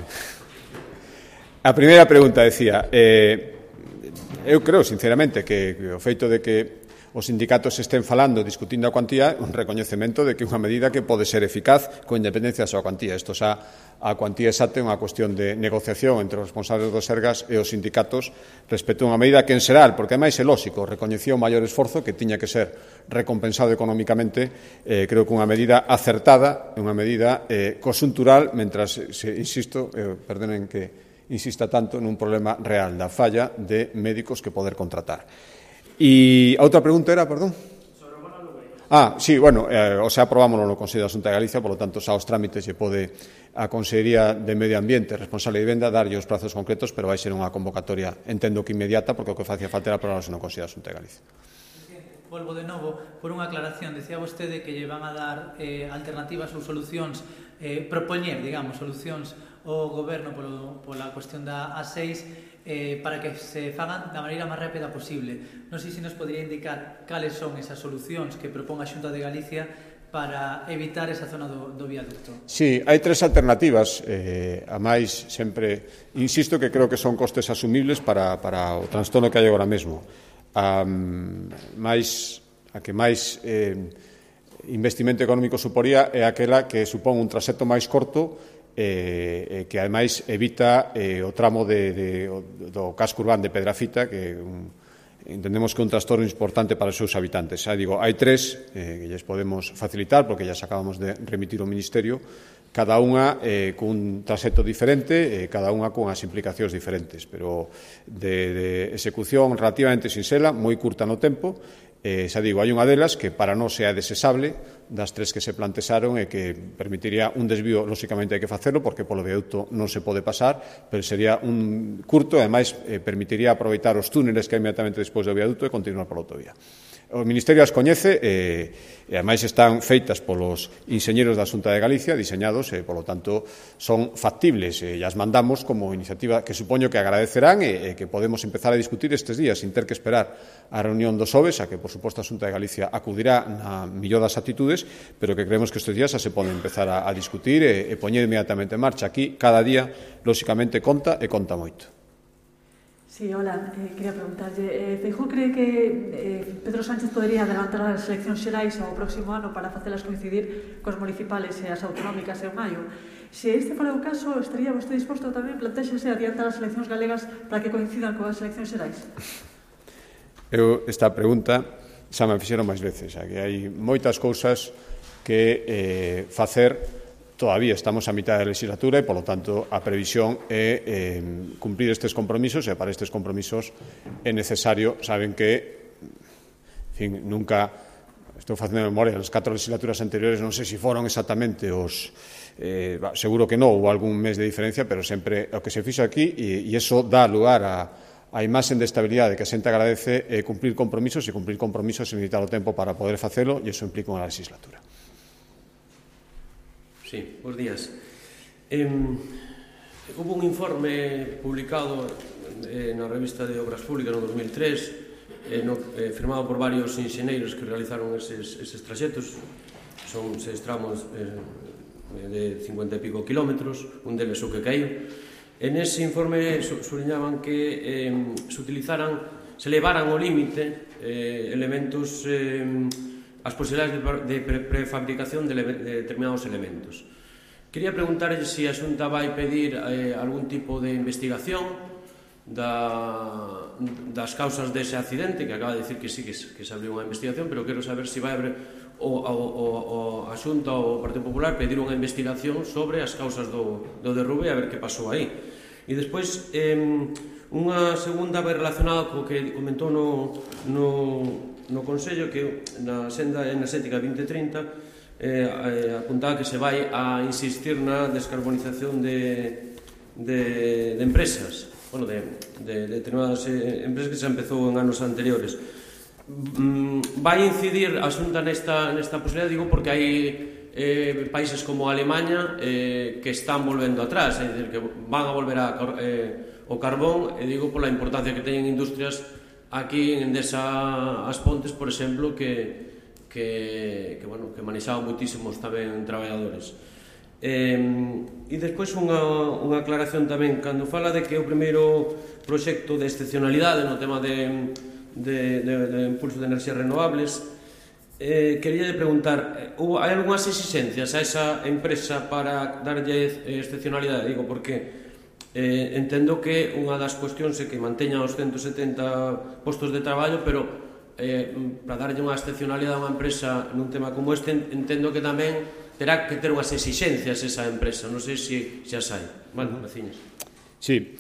A primeira pregunta decía, eh, eu creo sinceramente que, que o feito de que os sindicatos estén falando, discutindo a cuantía, un recoñecemento de que é unha medida que pode ser eficaz con independencia da súa cuantía. Isto xa, a cuantía exacta é unha cuestión de negociación entre os responsables dos Sergas e os sindicatos respecto a unha medida que en xeral, porque ademais é lógico, recoñecía o maior esforzo que tiña que ser recompensado económicamente, eh, creo que unha medida acertada, unha medida eh, conxuntural, mentras, se, insisto, eh, perdonen que insista tanto nun problema real da falla de médicos que poder contratar. E a outra pregunta era, perdón? Sobre o bono alugueiro. Ah, sí, bueno, eh, o sea, aprobámoslo no Consello da Xunta de Galicia, polo tanto, xa os trámites lle pode a Consellería de Medio Ambiente, responsable de vivenda, darlle os prazos concretos, pero vai ser unha convocatoria, entendo que inmediata, porque o que facía falta era aprobarse no Consello da Xunta de Galicia. Volvo de novo por unha aclaración. Decía vostede que lle van a dar eh, alternativas ou solucións, eh, propoñer, digamos, solucións ao goberno polo, pola cuestión da A seis eh, para que se fagan da maneira máis rápida posible. Non sei se nos podría indicar cales son esas solucións que propón a Xunta de Galicia para evitar esa zona do, do viaducto. Sí, hai tres alternativas, eh, a máis sempre, insisto que creo que son costes asumibles para, para o trastorno que hai agora mesmo. Um, máis, a que máis eh, investimento económico suporía é aquela que supón un traxecto máis corto eh, que ademais evita eh, o tramo de, de, do casco urbán de Pedrafita, que un, entendemos que é un trastorno importante para os seus habitantes. Xa digo, hai tres eh, que lles podemos facilitar, porque ya acabamos de remitir ao Ministerio, cada unha eh, cun traxecto diferente, eh, cada unha con as implicacións diferentes, pero de, de execución relativamente sinxela, moi curta no tempo. Eh, xa digo, hai unha delas que para nós é desesable das tres que se plantexaron e que permitiría un desvío, lóxicamente hai que facelo porque polo viaducto non se pode pasar, pero sería un curto e ademais eh, permitiría aproveitar os túneles que hai inmediatamente despois do viaduto e continuar pola autovía. O Ministerio as coñece e, e ademais están feitas polos inxeñeros da Xunta de Galicia, diseñados e, polo tanto, son factibles e as mandamos como iniciativa que supoño que agradecerán e, e que podemos empezar a discutir estes días sin ter que esperar a reunión dos Oves, a que, por suposto, a Xunta de Galicia acudirá na millor das actitudes, pero que creemos que estes días xa se poden empezar a, a discutir e, e poñer inmediatamente en marcha. Aquí, cada día, lóxicamente, conta e conta moito. Sí, hola, eh, quería preguntarlle, eh, Feijóo cree que eh, Pedro Sánchez podería adelantar as eleccións xerais ao próximo ano para facelas coincidir cos municipales e as autonómicas en maio. Se este fora o caso, estaría vostede disposto tamén plantéxese adiantar as eleccións galegas para que coincidan coas eleccións xerais? Eu, esta pregunta xa me fixeron máis veces, xa que hai moitas cousas que eh, facer. Todavía estamos a mitad da legislatura e, polo tanto, a previsión é eh, cumprir estes compromisos e para estes compromisos é necesario, saben que, en fin, nunca, estou facendo memoria, nas catro legislaturas anteriores non sei se foron exactamente os, eh, seguro que non, ou algún mes de diferencia, pero sempre o que se fixo aquí e, e eso dá lugar a a imaxen de estabilidade que a xente agradece é cumprir compromisos e cumprir compromisos e limitar o tempo para poder facelo e iso implica unha legislatura. Sí, bons días. Eh, hubo un informe publicado eh, na revista de Obras Públicas no dos mil tres, eh, no, eh, firmado por varios inxeneiros que realizaron eses, eses traxetos. Son seis tramos eh, de cincuenta e pico kilómetros, un deles o que caíu. En ese informe suliñaban que eh, se utilizaran se levaran ao límite eh, elementos, eh, as posibilidades de, de prefabricación de, de determinados elementos. Quería preguntarlle se a Xunta vai pedir eh, algún tipo de investigación da, das causas dese accidente, que acaba de decir que sí, que, que se abriu unha investigación, pero quero saber se vai haber o, o, o, a Xunta ou o Partido Popular pedir unha investigación sobre as causas do, do derrube, a ver que pasou aí. E despois, eh, unha segunda vai relacionada co que comentou no, no, no Consello, que na Senda Enerxética vinte trinta eh, eh, apuntaba que se vai a insistir na descarbonización de, de, de empresas, bueno, de, de, de determinadas eh, empresas que se empezou en anos anteriores. Mm, vai incidir a Xunta nesta, nesta posibilidad, digo, porque hai eh, países como Alemanha eh, que están volvendo atrás, é dicir, que van a volver a, eh, o carbón, e digo pola importancia que teñen industrias aquí en Endesa As Pontes, por exemplo, que, que, que, bueno, que manexaban moitísimos tamén traballadores. Eh, e despois unha, unha aclaración tamén, cando fala de que o primeiro proxecto de excepcionalidade no tema de, de, de, de impulso de enerxías renovables, eh, quería preguntar, hai algunhas exigencias a esa empresa para darlle excepcionalidade? Digo, porque Eh, entendo que unha das cuestións é que manteña os ciento setenta postos de traballo, pero eh, para darlle unha excepcionalidade a unha empresa nun tema como este, entendo que tamén terá que ter unhas exixencias esa empresa, non sei se, se as hai. Bueno, veciños. Sí,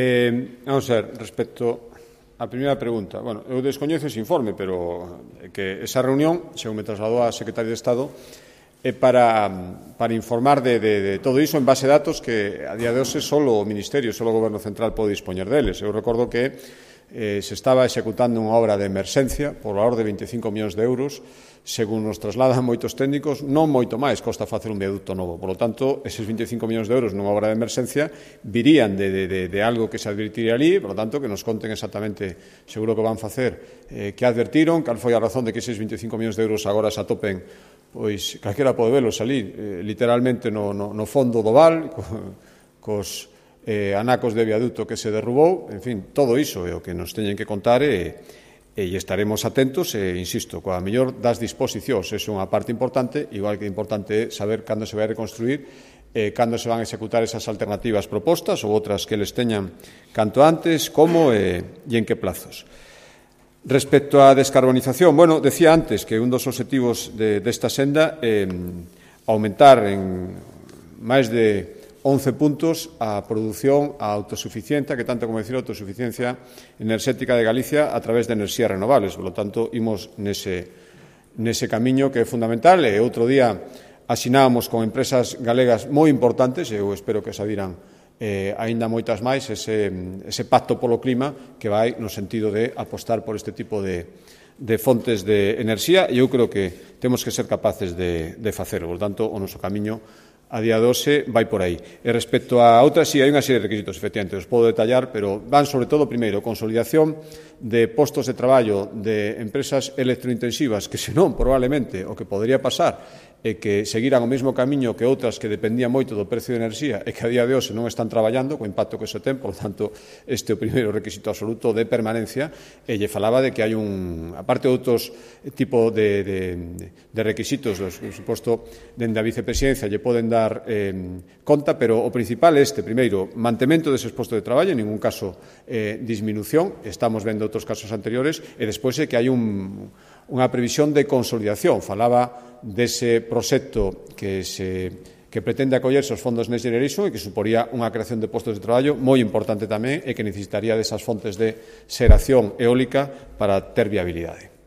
eh, vamos a ver, respecto á primeira pregunta, bueno, eu descoñezo ese informe, pero que esa reunión, según me trasladou a Secretaria de Estado, é para, para informar de, de, de todo iso en base a datos que a día de hoxe só o Ministerio, só o Goberno Central pode dispoñer deles. Eu recordo que eh, se estaba executando unha obra de emerxencia por valor de veinticinco millóns de euros, según nos trasladan moitos técnicos, non moito máis costa facer un viaducto novo. Por lo tanto, eses veinticinco millóns de euros nunha obra de emerxencia virían de, de, de, de algo que se advertiría ali, por lo tanto, que nos conten exactamente, seguro que van facer, eh, que advertiron, cal foi a razón de que eses veinticinco millóns de euros agora se atopen, pois calquera pode velo salir eh, literalmente no, no, no fondo do val, co, cos eh, anacos de viaducto que se derrubou, en fin, todo iso é o que nos teñen que contar e, e estaremos atentos e, insisto, coa mellor das disposicións, é unha parte importante, igual que importante é saber cando se vai reconstruir, eh, cando se van a executar esas alternativas propostas ou outras que les teñan canto antes, como e, e en que plazos. Respecto á descarbonización, bueno, decía antes que un dos obxectivos de, desta senda é eh, aumentar en máis de once puntos a produción, a autosuficiencia, que tanto como decir a autosuficiencia enerxética de Galicia a través de enerxías renovables. Por lo tanto, imos nese, nese camiño que é fundamental. E outro día asinábamos con empresas galegas moi importantes, e eu espero que se viran eh, aínda moitas máis, ese, ese pacto polo clima que vai no sentido de apostar por este tipo de, de fontes de enerxía, e eu creo que temos que ser capaces de, de facelo. Por tanto, o noso camiño a día de hoxe vai por aí. E respecto a outras, sí, hai unha serie de requisitos, efectivamente, os podo detallar, pero van sobre todo, primeiro, consolidación de postos de traballo de empresas electrointensivas que, senón, probablemente, o que podría pasar e que seguiran o mesmo camiño que outras que dependían moito do precio de enerxía e que a día de hoxe non están traballando, co impacto que iso ten, por tanto, este é o primeiro requisito absoluto de permanencia, e lle falaba de que hai un, aparte de outros tipo de, de, de requisitos, dos, por suposto, dende a vicepresidencia lle poden dar eh, conta, pero o principal é este, primeiro, mantemento deses postos de traballo, en ningún caso eh, disminución, estamos vendo outros casos anteriores, e despois é que hai un, unha previsión de consolidación, falaba dese proxecto que se que pretende acollerse aos fondos Next Generation e que suporía unha creación de postos de traballo moi importante tamén e que necesitaría desas fontes de xeración eólica para ter viabilidade.